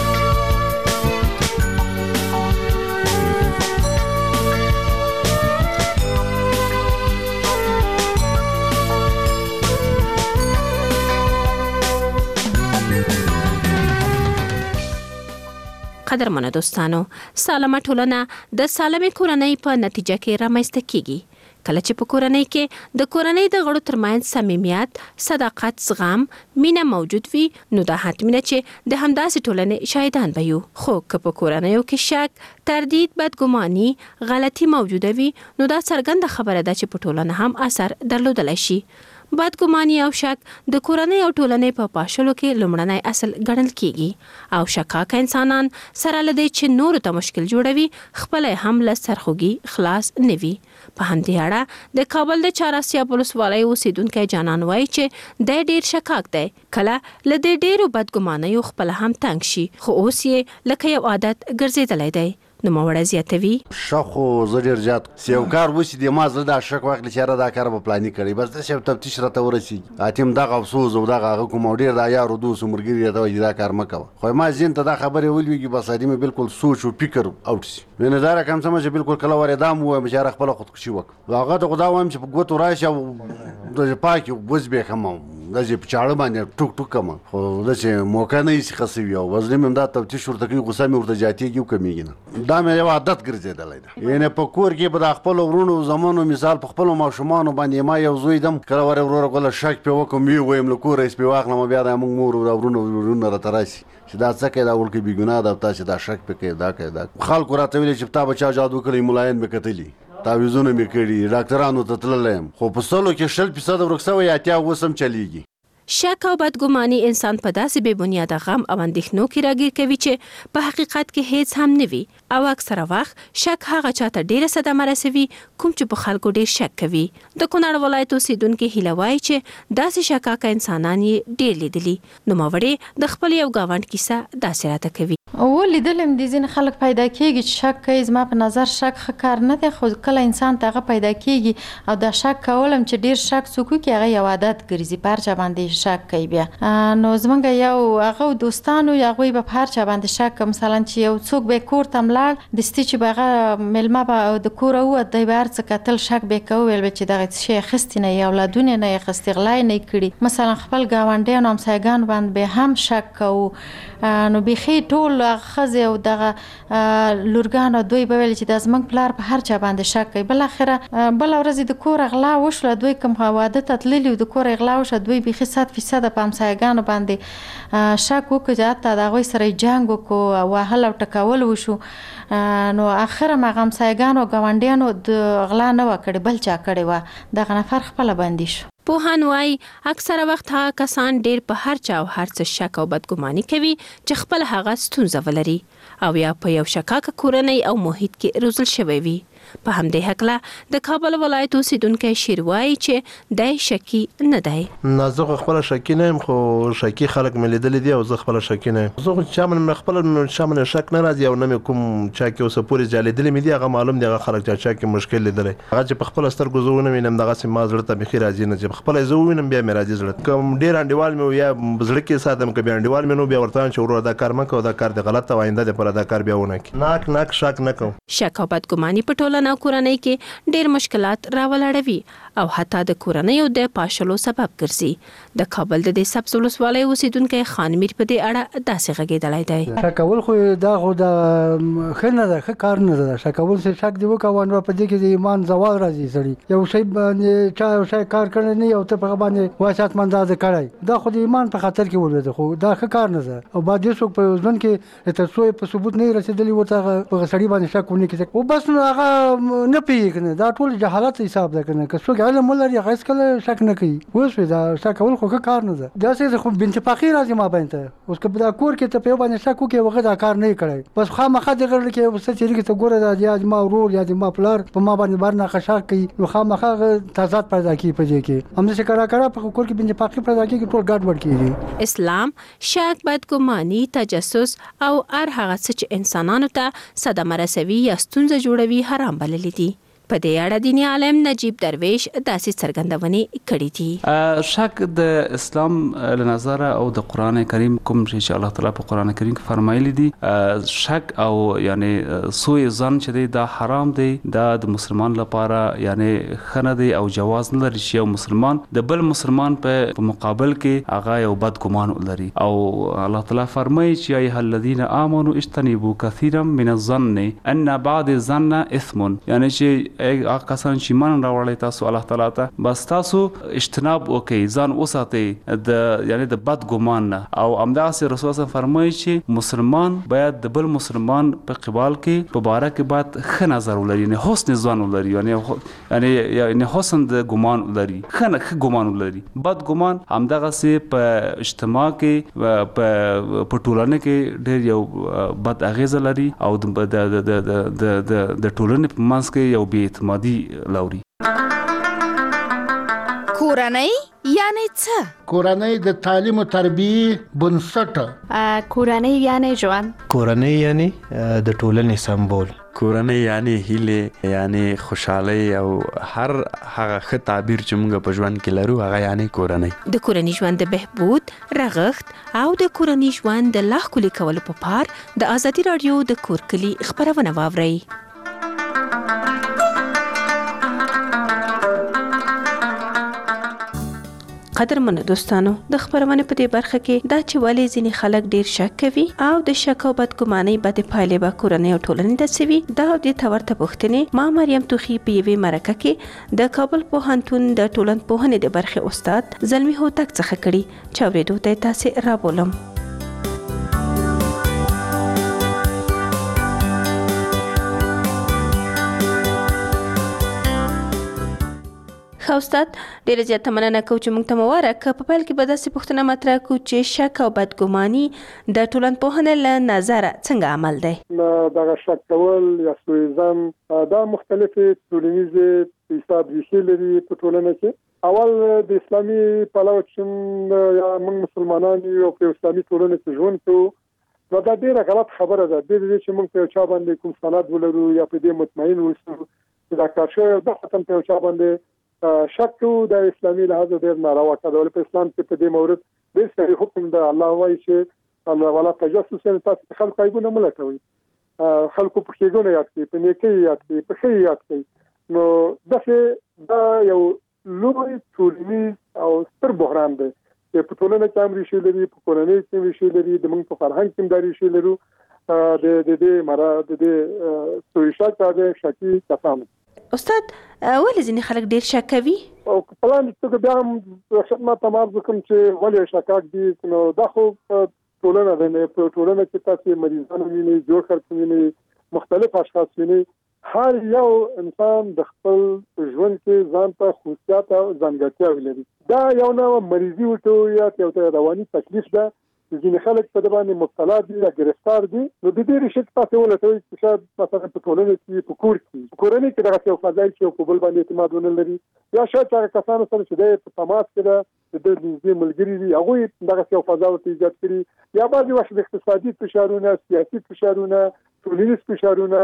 قدرمنو دوستانو، سالمه ټولنه د سالمې کورنۍ په نتیجه کې رامنځته کیږي. کله چې په کورنۍ کې د کورنۍ د غړو ترمنځ صمیمیت، صداقت، زغم، مینه موجود وي، نو دا حتمی نه چې د همداسې ټولنې شاهدان به یو. خو که په کورنیو کې شک، تردید، بدګماني، غلطي موجوده وي، نو دا څرګنده خبره ده چې په ټولنه هم اثر درلودلی شي. بدګماني او شک د کورنۍ او ټولنې په پاشلو کې لومړنی اصل ګڼل کیږي او شکاک انسانان سره لدی چې نور ته مشکل جوړوي، خپل هم له سرخوږي خلاص نوي. په همدې اړه د کابل د چهارسیاب ولسوالۍ اوسیدونکی جانان وایي چې د ډیر شکاک دی، کله له دې ډیرو بدګمانیو خپل هم تنګ شي، خو اوس یې لکه یو عادت ګرځېدلی دی. نو موړه زیاتوي شخو زړیر زیات سیوکار وسی د ما زړه د شک وخت لچاره دا کار په پلاني کړی، بس د شپ تفتیش راته ورسی اتیم دغه افسوس او دغه کوم ډیر دا یارو دوس مرګری ته وی دا کار مکو. خو ما زین ته دا خبره ولویږي بس ادمه بالکل سوچ او فکر اوټ سي. نه دا رقم سم چې بالکل کله ور ادم و مشاره خپل خودکشي وک. هغه ته خدا وایم چې په ګوتو راشه او د پاکي وزبه کوم د چې په چاړه باندې ټوک ټوک کوم. خو د چې موقع نه یې خاصوي او وزن مم دا تفتیش ورته کوي غوسه مې ورته جاتیږي او کمیږي. دا مې یو عادت ګرځېدلی ده. یعنې په کور کې به د خپلو ورونو زمانو مثال په خپلو ماشومانو باندې ما یو زوی دم کله ور وروره کوله شک پې وکړم ویې ویم له کوره یې سپې واخلم بیا دا موږ مور او ورونو ورونه راته راشي چې دا څه کوي دا ورکې بېګناه ده او تاسې دا شک پې کوي دا کوي دا خلکو راته ویلې چې تا به چا جادو کړی ملایان مې کتلي تعویضونه مې کړي ډاکټرانو ته تللی یم خو په سلو کې شل فیصده ورک سوی اتیا اوس هم چلیږي. شک او بدګماني انسان په داسې بې بنیاده غم او اندېښنو کې راګیر کوي چې په حقیقت کې هیڅ هم نه وي او اکثره وخت شک هغه چاته ډیره صدمه رسوي کوم چې په خلکو ډیر شک کوي. د کونړ ولایت اوسیدونکي هیله وایي چې داسې شکاکه انسانان یې ډیر لیدلي. نوموړې د خپل یو ګاونډ کیسه داسې راته کوي. او لیدلم د ځین خلک پیدا کیږي چې شک کوي. زما په نظر شک ښه کار نه دی، خو کله انسان ته هغه پیدا کیږي او دا شک کولم چې ډیر شک څوک کوي هغه یو عادت ګرځي، په هر چا باندې شک کوي. بیا نو زمونږ یو هغه دوستانو هغوی به په هر چا باندې شک، مثلا چې یو څوک به کور ته ملاړ دستي چې به هغه میلمه به د کوره ووت دی به هر څه کتل شک به یې کوه ویل به چې دغه شی اخیستي نه یې اولادونه نه یې اخیستي غلا یې نه یې کړي. مثلا خپل ګاونډیانو همسایګانو باندې به هم شک کوو. نو بیخي ټول ښځې او دغه لورګانو دوی به ویل چې دا زموږ پلار په هر چا باندې شک کوي. بالاخره بله ورځ د کور غلا وشوله، دوی کوم واده ته تللي د کور غلا وشوه، دوی بیخي صد فیصده په همسایګانو باندې شک وکړو چې حتی د هغوی سره یې جنګ وکړو، وهل او ټکول وشو. نو اخر هم هغه همسایګانو او ګاونډیانو د غلا نه وه کړې بل چا کړې وه، دغه نفر خپله بندي شو. پوهان وايي اکثره وخت هغه کسان ډیر په هر چا او هر څه شک او بدګماني کوي چې خپل هغه ستونزه ولري او یا په یو شکاک کورنۍ او محیط کې روزل شوی وي. په همدې هکله د کابل ولایت اوسیدونکی شیر وایي چې دای شکی نه دی. نه زه خپل شکی نه یم، خو شکی خلک مې لیدلی دي او زه خپل شکی نه یم. زه خو چا من خپل چا من شک نه راځي او نه مې کوم چا کې اوسه پورې جا لیدلی مې دي، هغه معلوم دی هغه خلک چا چا کې مشکل لیدلی، هغه چې په خپل سترګو زه ونه وینم دغسې ما زړه ته بیخي راځي نه، چې په خپله زه ووینم بیا مې راځي زړه. کوم ډېر انډیوال مې یا زړه کې ساتم، که بیا انډیوال مې نو بیا ورته وایم چې وروره دا کار مه کوه، دا کار دې غلط او آینده دپاره دا کار بیا ونه کړي. ناک ناک شک نه کوم. شک او بدګماني په ټولنه او کورنۍ کې ډیر مشکلات راولاړوي او حتی د کورنۍ او د پاشلو سبب ګرځي. د کابل د دې سبز ولسوالۍ اوسیدونکی خان میر په دې اړه داسې غږېدلی دی. شک کول خو دا خو د ښه نه ده، ښه کار نه ده. شک کول چې شک دې وکوه نو په دې کې د ایمان زوال راځي. سړي یو شی باندې چا یو شی کار کړی نه او ته په هغه باندې وایي حتما دا ده کړی، دا خو د ایمان په خطر کې ولوېده، خو دا ښه کار نه ده. او باید یو څوک په ژوند کې تر څو یې په ثبوت نه رسېدلي ورته هغه په سړي باندې شک ونه کړي او بس نو هغه نه پوهېږي که نه. دا ټول جهالت حساب ده که نه. که څوک علم ولري هغه هېڅکله شک نه کوي. وشوې دا شک کول خو ښه کار نه ده. داسې خو بېاتفاقي راځي مابین ته. اوس که په دا کور کې ته په یو باندې شک وکړې هغه دا کار نه یې کړی، بس خامخا دې غړ کې یو څه تېرېږي ته ګوره دا یا زما ورور یا زما پلار په ما باندې بار نه شک کوي، نو خامخا هغه تضاد پیدا کېږي په دې کې. همداسې کرا کرا په کور کې بېاتفاقي پیدا کېږي، ټول ګډ وډ کېږي. اسلام شک، بدګماني، تجسس او هر هغه څه چې انسانانو ته صدمه رسوي یا ستونزه جوړوي حرام بللي دي. په دې اړه دیني عالم نجیب درویش داسې څرګندونې کړې دي. شک د اسلام له نظره او د قرآن کریم کوم چې الله تعالی په قرآن کریم کې فرمایلی دي، شک او یعنی سوء ظن چې دی دا حرام دی، دا د مسلمان لپاره یعنی ښه نه دی او جواز نه لري چې یو مسلمان د بل مسلمان په مقابل کې هغه یو بد ګمان ولري. او الله تعالی فرمایي چې یا ایها الذین آمنوا اجتنبوا کثیرا من الظن ان بعض الظن اثم، یعنی چې هغه کسان چې ایمان راوړی تاسو الله تعالی ته بس تاسو اجتناب وکړئ، ځان وساتئ د یعنی د بد ګمان نه. او همداسې رسول الله فرمایي چې مسلمان باید د بل مسلمان په قبال کې په باره کې باید ښه نظر ولري، یعنی حسن ځان ولري، یعنی یعنی یعنی حسن د ګمان ولري، ښه ښه ګمان ولري. بد ګمان همدغسې په اجتماع کې په ټولنه کې ډېر یو بد اغیزه لري او د د ټولنې په منځ کې یو بې اعتمادي لوري. کورنۍ یعنی څه؟ کورنۍ د تعلیم او تربیې بنسټ. کورنۍ یعنی ژوند. کورنۍ یعنی د ټولنې سمبول. کورنۍ یعنی هیله، یعنی خوشحالي او هر هغه ښه تعبیر چې موږ په ژوند کې لرو هغه یعنی کورنۍ. د کورنۍ ژوند د بهبود، رغښت او د کورنۍ ژوند د لا ښکلي کولو په پار د ازادي راډیو د کور کلي خپرونه واورئ. قدرمنو دوستانو، د خبرونه په دې برخه کې دا چې ولې ځینې خلک ډیر شک کوي او د شک او بدګمانۍ بدې پایلې به کورنۍ او ټولنې ته سوي، دا د دې ورته پوښتنې ما مریم توخی په یوې مرکه کې د کابل پوهنتون د ټولنپوهنې د برخې استاد زلمی هوتک څخه کړي، چې اورېدو ته تاسو رابولم. استاد ډیره زیاته مننه کوم چې موږ ته مبارک. په پیل کې به داسې پوښتنه مطرح کړو چې شک او بدګماني د ټولنپوهنې له نظره څنګه عمل دی؟ دغه شک کول یا سوء ظن دا مختلفې ټولنیزې حساب ریښې لري په ټولنه کې. اول د اسلامي پلوه چې یا موږ مسلمانان یو په اسلامي ټولنه کې ژوند کوو، نو دا ډیره غلط خبره ده. د دې چې موږ په یو چا باندې کوم سند ولرو یا په دې مطمئن اوسو چې دا کار شوی د ختم په یو چا باندې شک کوو، د اسلامي لحاظ ډېر ناروا کار دی. په اسلام کې په دې مورد ډېر صریح حکم ده. الله وایي چې الله ولا تجسس، یعنې تاسو خلکو عیبونه مه لټوئ، خلکو په ښېګڼه یاد کړئ، په نیکۍ یاد کړئ، په ښه یاد کړئ. نو داسې دا یو لوی ټولنیز او ستر بحران دی چې په ټولنه کې هم ریښې لري، په کورنۍ کې هم ریښې لري، د موږ په فرهنګ کې هم دا ریښې لرو. د دې مرا د دې سوء شک د شکي کسانو. استاد ولې ځینې خلک ډیر شک کوي؟ او په لاندې توګه بیا هم خدمت ته عرض وکړم چې ولې شکاک دي. نو دا خو ټولنه ده، په ټولنه کې تاسو مریضان وینئ، جوړ خلک وینئ، مختلف اشخاص وینئ. هر یو انسان د خپل ژوند کې ځان ته خصوصیات او ځانګړتیاوې لري. دا یو نوع مریضي ورته یا یو رواني تکلیف ده چې ځینې خلک په دې باندې مبتلا دي یا ګرفتار دي. نو د دې رشد تاسو ولټوي چې شاید مثلا په ټولنه کې په کور کې په کورنۍ کې دغه یو فضایل چې په بل باندې اعتماد ونه لري یا شاید هغه کسانو سره چې د تماس کې د د نږدې ملګري دي هغه دغه یو فضا ورته ایجاد کړي یا بعضې وخت اقتصادي فشارونه سیاسي فشارونه ټولنیز فشارونه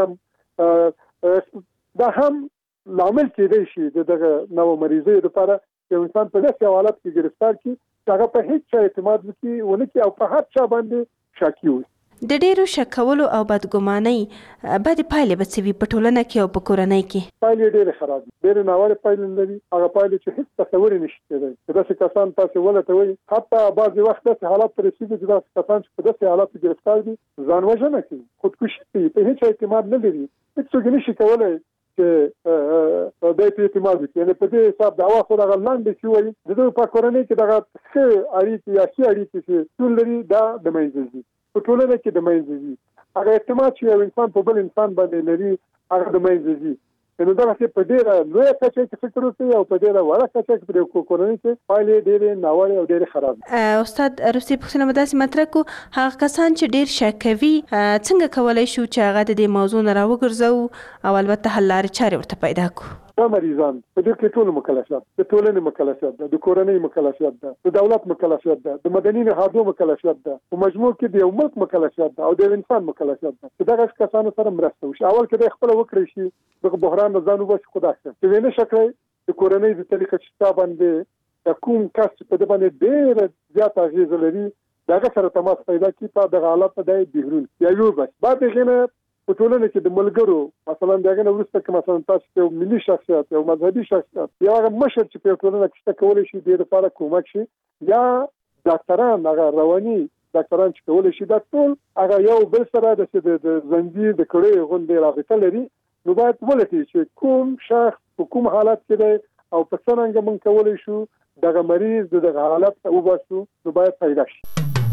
دا هم لامل کېدای شي د دغه نوو مریضۍ لپاره یو انسان په داسې حالت کې ګرفتار کړي چې هغه په هیڅ چا اعتماد وکړي ونه کړي او په هر چا باندې شاکي وي. د ډیرو شک کولو او بدګمانۍ بدې پایلې به څه وي په ټولنه کې او په کورنۍ کې؟ پایلې ډېرې خراب دي، ډېرې ناوړه پایلې لري. هغه پایلې چې هیڅ تصور یې نشي کېدای. داسې کسان تاسې ولټوئ، حتی بعضې وخت داسې حالات ته رسېږي چې داسې کسان چې په داسې حالاتو ګرفتار دي ځان وژنه کوي، خودکشي کوي، په هیڅ اعتماد نه لري. هیڅوک نشي کولی چې د دې اعتماد وکړي. یعنې په دې حساب دعوا خو دغه لاندې چې وایي د دوی په کورنۍ کې دغه ښه اړیکې یا ښې اړیکې چې شتون لري دا د منځه ځي. په ټولنه کې د منځه ځي. هغه اعتماد چې یو انسان په بل انسان باندې لري هغه د منځه ځي. نو دغسې په ډېره لویه کچه کې فکر وکړي او په ډېره وړه کچه کې په کورنۍ کې پایلې ډېرې ناوړې او ډېرې خراب دي. استاد روسي پوښتنه به داسې مطرح کړو، هغه کسان چې ډېر شک کوي څنګه کولی شو چې هغه د دې موضوع نه راوګرځوو او البته حل لارې چارې ورته پیدا کړو؟ دا مریضان په دې کې ټول مکلفیت د ټولنې مکلفیت ده، د کورنۍ مکلفیت ده، د دولت مکلفیت ده، د مدني نهادونو مکلفیت ده، په مجموع کې د یو ملک مکلفیت ده او د انسان مکلفیت ده چې دغه کسانو سره مرسته وشي. اول کې د خپل وکړي شي دغه بحران نه ځان وباسي. خو دا چې وینې شکړی د کورنۍ د طریقه چې تا باندې د کوم کس په دې باندې ډېره زیاته اغېزه لري دغه سره تماس پیدا کړي په دغه حالت ته دی بهرون یا یو بس بعد هغې نه په ټولنه کې د ملګرو مثلا د هغې نه وروسته که مثلا تاسو یو ملي شخصیت یو مذهبي شخصیت یا هغه مشر چې په یو ټولنه کې شته کولی شي دې لپاره کومک شي یا ډاکټران هغه رواني ډاکټران چې کولی شي دا ټول هغه یو بل سره د زنځیر د کړۍ غوندې رابطه لري. نو باید ولټي چې کوم شخص په کوم حالت کې دی او په څه رنګه موږ کولی شو دغه مریض د دغه حالت ته وباسو. نو باید پیدا شي.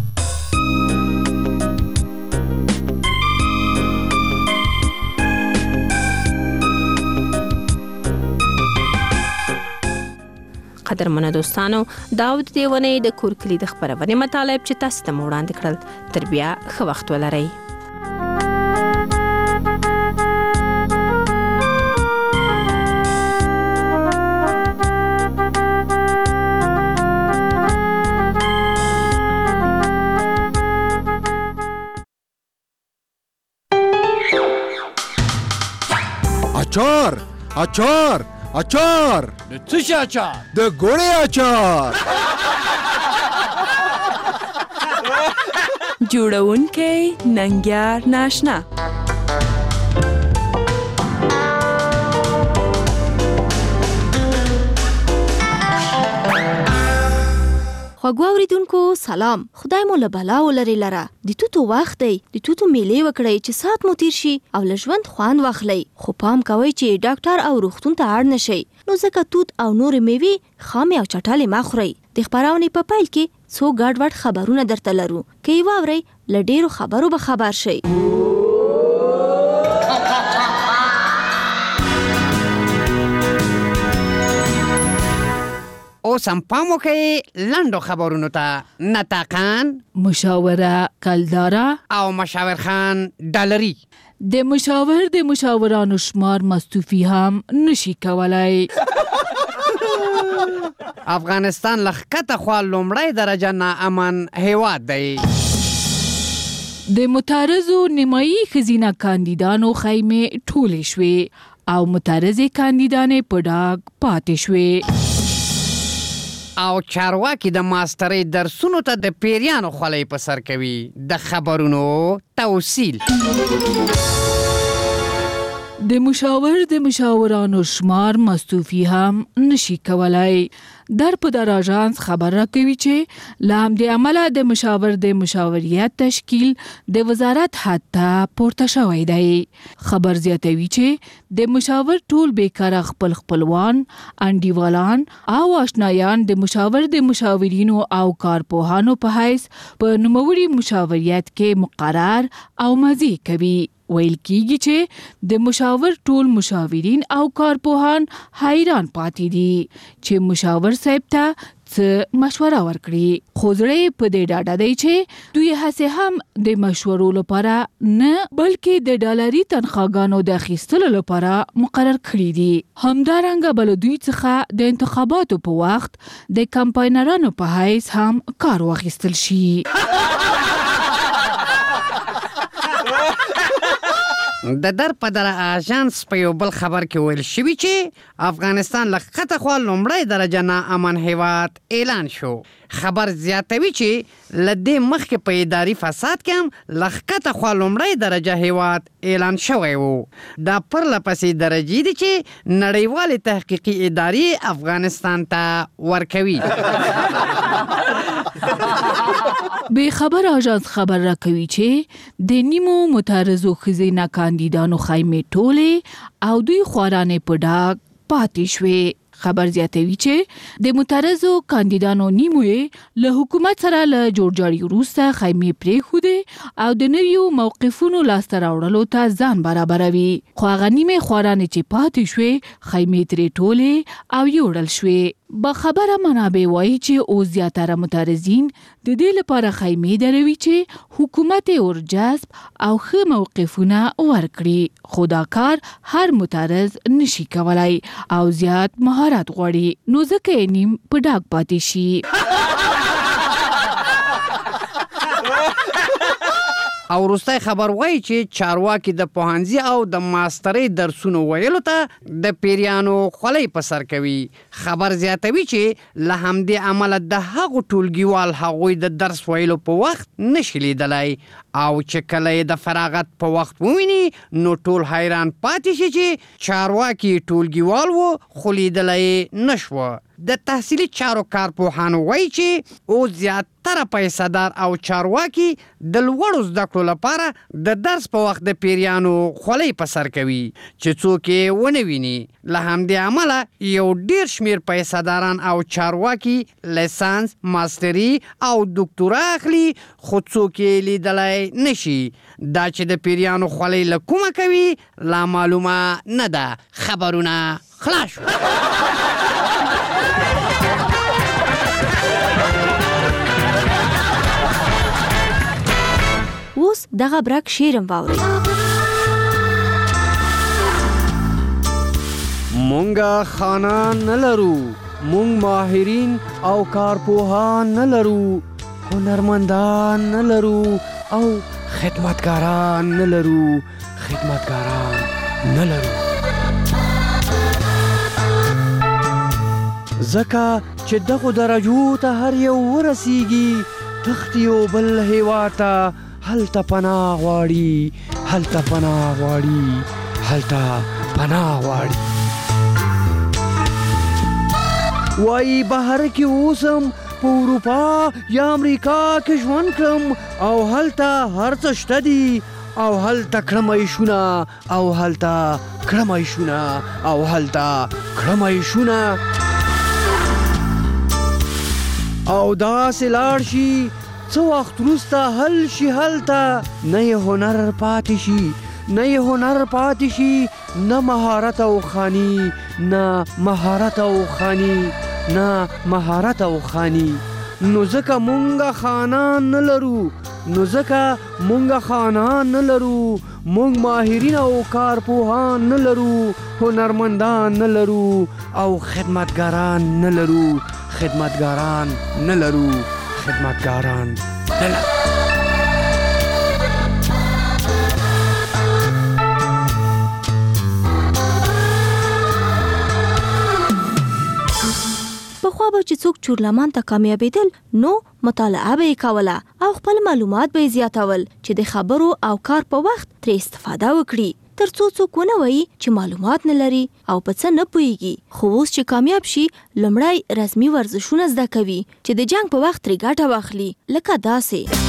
قدرمنو دوستانو، دا د دې ونې د کور کلي د خپرونې مطالب چې تاسو ته مو وړاندې کړل. تر بیا ښه وخت ولرئ. اچار اچار اچار د څه شي اچار؟ د ګوړې اچار. جوړونکی ننګیار ناشنا. خوږو اوریدونکو سلام، خدای مو له بلا ولري لره. د توتو وخت دی، د توتو میلې وکړئ چې ساعت مو تیر شي او له ژوند خوند واخلئ. خو پام کوئ چې ډاکټر او روغتون ته اړ نشئ، نو ځکه توت او نورې میوې خامې او چټلې مه خورئ. د خپرونې په پیل کې څو ګډ وډ خبرونه درته لرو، که یې واورئ له ډېرو خبرو به خبر شئ. اوس هم پام وکړئ لنډو خبرونو ته. نطاقان، مشاوره کلداره او مشاور خان ډالري. د مشاور د مشاورانو شمار مستوفي هم نشي کولای. افغانستان لخکته خوا لومړی درجه ناامن هیواد دی. د متعرضو نیمایي ښځینه کاندیدانو خیمې ټولې شوې او متعرضې کاندیدانې په ډاګ پاتې شوې. او چارواکي د ماسترۍ درسونو ته د پیریانو خولۍ په سر کوي. د خبرونو توصیل. د مشاور د مشاورانو شمار مستوفي هم نشي کولای. در په در آژانس خبر راکوي چې له همدې عمله د مشاور د مشاوریت تشکیل د وزارت حد ته پورته شوی دی. خبر زیاتوي چې د مشاور ټول بیکاره خپل خپلوان، انډیوالان او آشنایان د مشاور د مشاورینو او کارپوهانو په حیث په نوموړي مشاوریت کې مقرر او مضی کوي. ویل کیږي چې د مشاور ټول مشاورین او کارپوهان حیران پاتې دي چې مشاور صاحب ته څه مشوره ورکړي. خو زړه په دې ډاډه دی چې دوی هڅه هم د مشورو لپاره نه بلکې د ډالري تنخواګانو د اخیستلو لپاره مقرر کړي دي. همدارنګه بل دوی څخه د انتخاباتو په وخت د کمپاینرانو په حیث هم کار واخیستل شي. د در په در آژانس په یو بل خبر کې ویل شوي چې افغانستان له ښکته خوا لومړی درجه ناامن هیواد اعلان شو. خبر زیاتوي چې له دې مخکې په اداري فساد کې هم له ښکته خوا لومړی درجه هیواد اعلان شوی و. دا پرله پسې درجې دي چې نړیوالې تحقیقي ادارې افغانستان ته ورکوي. به خبر آژانس خبر راکوي چې د نیمو متعرضو ښځینه کاندیدانو خیمې ټولې او دوی خوارانې په ډاګ پاتې شوې. خبر زیاتوي چې د متعرضو کاندیدانو نیمو له حکومت سره له جوړجاړي وروسته خیمې پرېښودې او د نویو موقفونو لاسته راوړلو ته ځان برابروي. خو هغه نیمې خوارانې چې پاتې شوې خیمې ترې ټولې او یوړل شوې. باخبره منابع وایي چې اوس زیاتره متعرضین د دې لپاره خیمې دروي چې حکومت ورجذب او ښه موقفونه ورکړي. خو دا کار هر متعرض نشي کولای او زیات مهارت غواړي، نو ځکه یې نیم په ډاګ پاتې شي. او وروستی خبر وایي چې چارواکي د پوهنځي او د ماسترۍ درسونو ویلو ته د پیریانو خولۍ په سر کوي. خبر زیاتوي چې له همدې عمله د هغو ټولګیوال هغوی د درس ویلو په وخت نشي لیدلی او چې کله یې د فراغت په وخت وویني نو ټول حیران پاتې شي چې چارواکي ټولګیوال و خو لیدلی نشوه. د تحصیلي چارو کارپوهانو وایي چې اوس زیاتره پیسه‌دار او چارواکي د لوړو زده کړو لپاره د درس په وخت د پیریانو خولۍ په سر کوي چې څوک یې ونه ویني. له همدې عمله یو ډیر شمیر پیسه‌داران او چارواکي لیسانس، ماستري او دکتورا اخلي خو څوک یې لیدلی نشي. دا چې د پیریانو خولۍ له کومه کوي لا معلومه نه ده. خبرونه خلاص شو. اوس دغه برک شیرم واورئ. مونږه خانان نه لرو، مونږ ماهرین او کارپوهان نه لرو، هنرمندان نه لرو او خدمتګاران نه لرو، خدمتګاران نه لرو. ځکه چې دغو درجو ته هر یو ورسیږي تختی او بل هیواد ته هلته پناه غواړي، هلته پناه غواړي، هلته پناه غواړي. وایي بهر کې اوسم په اروپا یا امریکا کې ژوند کړم او هلته هر څه شته دي او هلته کړم عیشونه او هلته کړم عیشونه او هلته کړم عیشونه او داسې لاړ شي څو وخت وروسته حل شي هلته نه یې هنر پاتې شي، نه یې هنر پاتې شي، نه مهارت او خاني، نه مهارت او خاني، نه مهارت او خاني. نو ځکه مونږه خانان نه لرو، نو ځکه مونږه خانان نه لرو، مونږ ماهرین او کارپوهان نه لرو، هنرمندان نه لرو او خدمتګاران نه لرو، خدمتګاران نه لرو، خدمتګاران نه لرو. پخوا به چې څوک چورلمان ته کامیابېدل نو مطالعه به یې کوله او خپل معلومات به یې زیاتول چې د خبرو او کار په وخت ترې استفاده وکړي، تر څو څوک ونه وایي چې معلومات نه لري او په څه نه پوهیږي. خو اوس چې کامیاب شي لومړی رسمي ورزشونه زده کوي چې د جنگ په وخت ترې ګټه واخلي، لکه داسې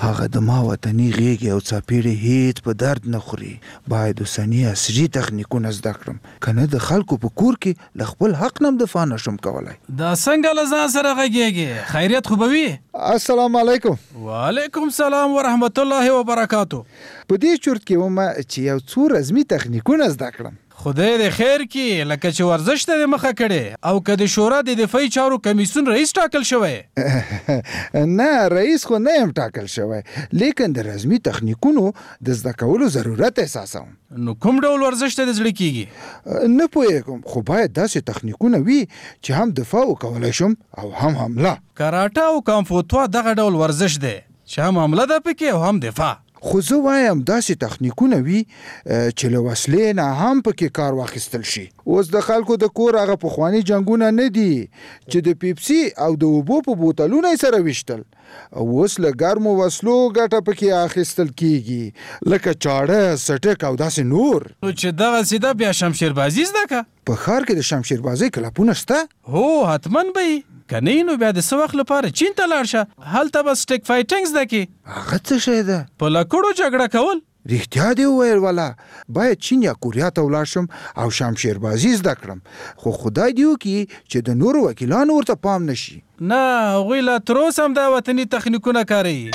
هغه د ما وطني غېږې او څاپېړې هېڅ په درد نه خوري. باید اوسني عصري تخنیکونه زده کړم، که نه د خلکو په کور کې له خپل حق نه هم دفاع نشم کولی. دا څنګه له ځان سره غږېږې؟ خیریت خو به وي؟ السلام علیکم. وعلیکم سلام ورحمت الله وبرکاتو. په دې چورت کې ومه چې یو څو رزمي تخنیکونه زده کړم. خدای دې خیر کړي، لکه چې ورزش ته دې مخه کړې او که د شورا د دفاعي چارو کمیسیون رئیس ټاکل شوی؟ نه رئیس خو نه یم ټاکل شوی، لیکن د رزمي تخنیکونو د زده کولو ضرورت احساسوم. نو کوم ډول ورزش ته د زړه کیږي؟ نه پوهېږم، خو باید داسې تخنیکونه وي چې هم دفاع وکولی شم او هم حمله. کراټه او کامفوتوا دغه ډول ورزش دی چې هم حمله ده پکې او هم دفاع. خو زه وایم داسې تخنیکونه وي چې له وسلې نه هم پکې کار واخیستل شي. اوس د خلکو د کور هغه پخواني جنګونه نه دي چې د پیپسي او د اوبو په بوتلونه یې سره ویشتل. اوس له ګرمو وسلو ګټه پکې اخیستل کیږي، لکه چاړه، سټک او داسې نور. نو چې دغسې ده بیا شمشیربازي زده که؟ په ښار کې د شمشیربازۍ کلبونه شته؟ هو حتما به وي، که نه نو بیا د څه وخت لپاره چین ته لاړ شه، هلته به سټیک فایټینګ زده کړې. هغه څه شی ده؟ په لکړو جګړه کول. رښتیا دې وویل والا، باید چین یا کوریا ته ولاړ شم او شمشیربازي زده کړم، خو خدای دې وکړي چې د نورو وکیلانو ورته پام نشي. نه هغوی لا تر اوسه هم دا وطني تخنیکونه کاروي.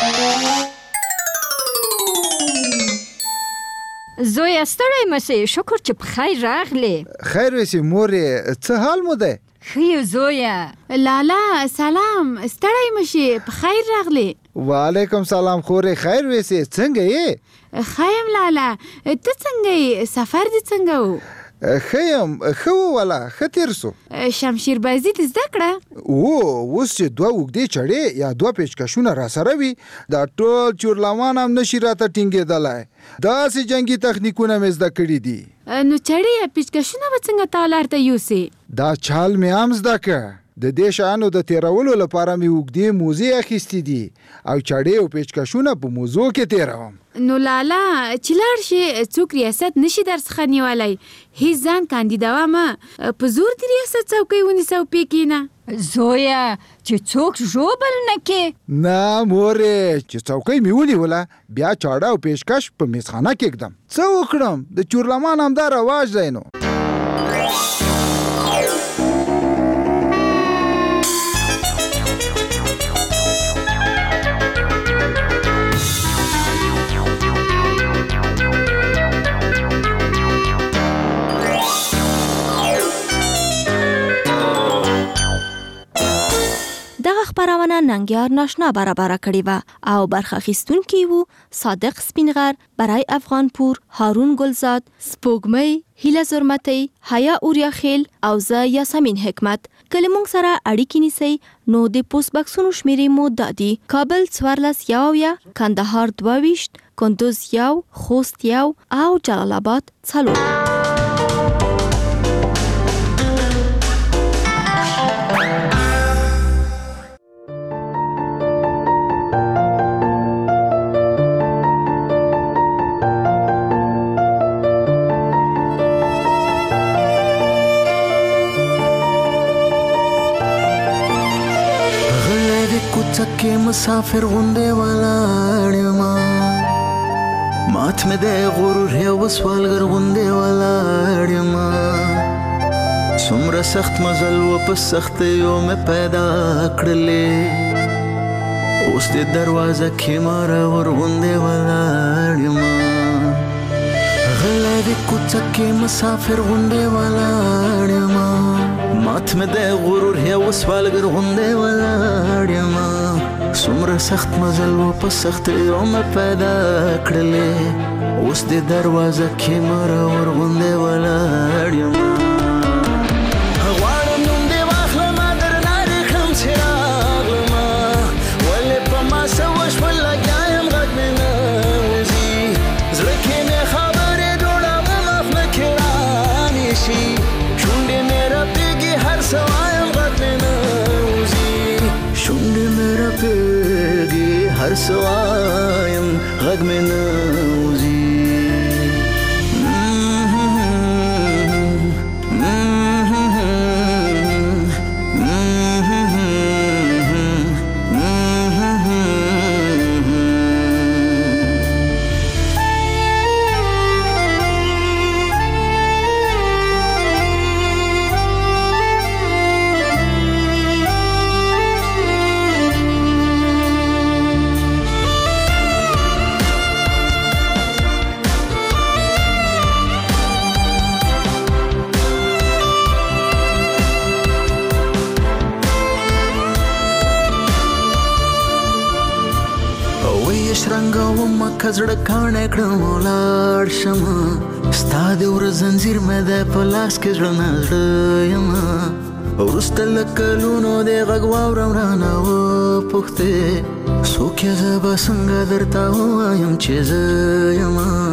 زویه ستړی مسې، شکر چې په خیر راغلې. خیر وسې مورې، څه حال مو دی؟ ښه یو زویه. لالا سلام، ستړی مشې، په خیر راغلې. وعلیکم سلام خورې، خیر وسې، څنګه یې؟ ښه یم لالا، ته څنګه یې؟ سفر دې څنګه و؟ ښه یم، ښه و والا، ښه تېر سو. شمشیربازي دې زده کړه؟ او اوس چې دوه اوږدې چړې یا دوه پیچکشونه راسره وي، دا ټول چورلمان هم نشي راته ټینګېدلی. داسې جنګي تخنیکونه مې زده کړي دي. نو چړې یا پیچکشونه به څنګه تالار ته یوسې؟ دا چال مې هم زده که. د دې شیانو د تیرولو لپاره مې اوږدې موزې اخیستې دي او چړې او پیچکشونه په موزو کې تیروم. نو لالا چې لاړ شي څوک ریاست نشي درڅخه نیولی، هیڅ ځان کاندیدوه مه، په زور د ریاست څوکۍ ونیسه او پې کښېنه. زویه چې څوک ژوبل نه کې. نه مورې، چې څوکۍ مې ونیوله بیا چاړه او پیشکش په میزخانه کېږدم. څه وکړم، د چورلمان همدا رواج دی. نو دغه خبرونه ننګیار ناشنا برابر کړې و او برخه اخیستونکي وو صادق سپینغر، برای افغانپور، هارون گلزاد، سپوږمۍ، هیله زرمتي، حیا اوریاخیل او زه یاسمین حکمت. کله مونږ سره اړیکې نیسئ نو د پوسټ بکسونو شمیرې مو دادي: کابل څوارلس یوویا، کندهار دوه ویشت، کندوز یو، خوست یو او جلال آباد څلور. که مسافر غونډې ولاړ یما، مات مې دی غرور یو سوالګر غوندې ولاړ یما. څومره سخت مزل و په سختیو مې پیدا کړلې، اوس دې دروازه کې ماره ورغوندې ولاړ یما. غلی د کوڅه کې مسافر غوندې ولاړ یما، مات مې دی غرور یو سوالګر غوندې ولاړ یما. څومره سخت مزل و په سختیو مې پیدا کړلې، اوس دې دروازه کې ماره ورغوندې ولاړ یما. غواړم نوم دې واخلمه درنه دې کړم چې راغلمه، ولې په ما څه وشول لګیا یم غږ مې نه وځي. زړه کې مې خبرې جوړوم اخ نه کې رانیشي، شونډې مې رپېږي هر څه وایم غږ مې نه وځي. شونډې مې رپېږي هر څه وایم غږ مې نه وځي. زړه کاڼی کړم ولاړ شمه ستا د ور زنځیر مې دی په لاس کې زړه نه زړه یمه وروسته له کلونو د غږ واورم رانه وپوښتې څوک یې زه به څنګه درته ووایم چې زه یمه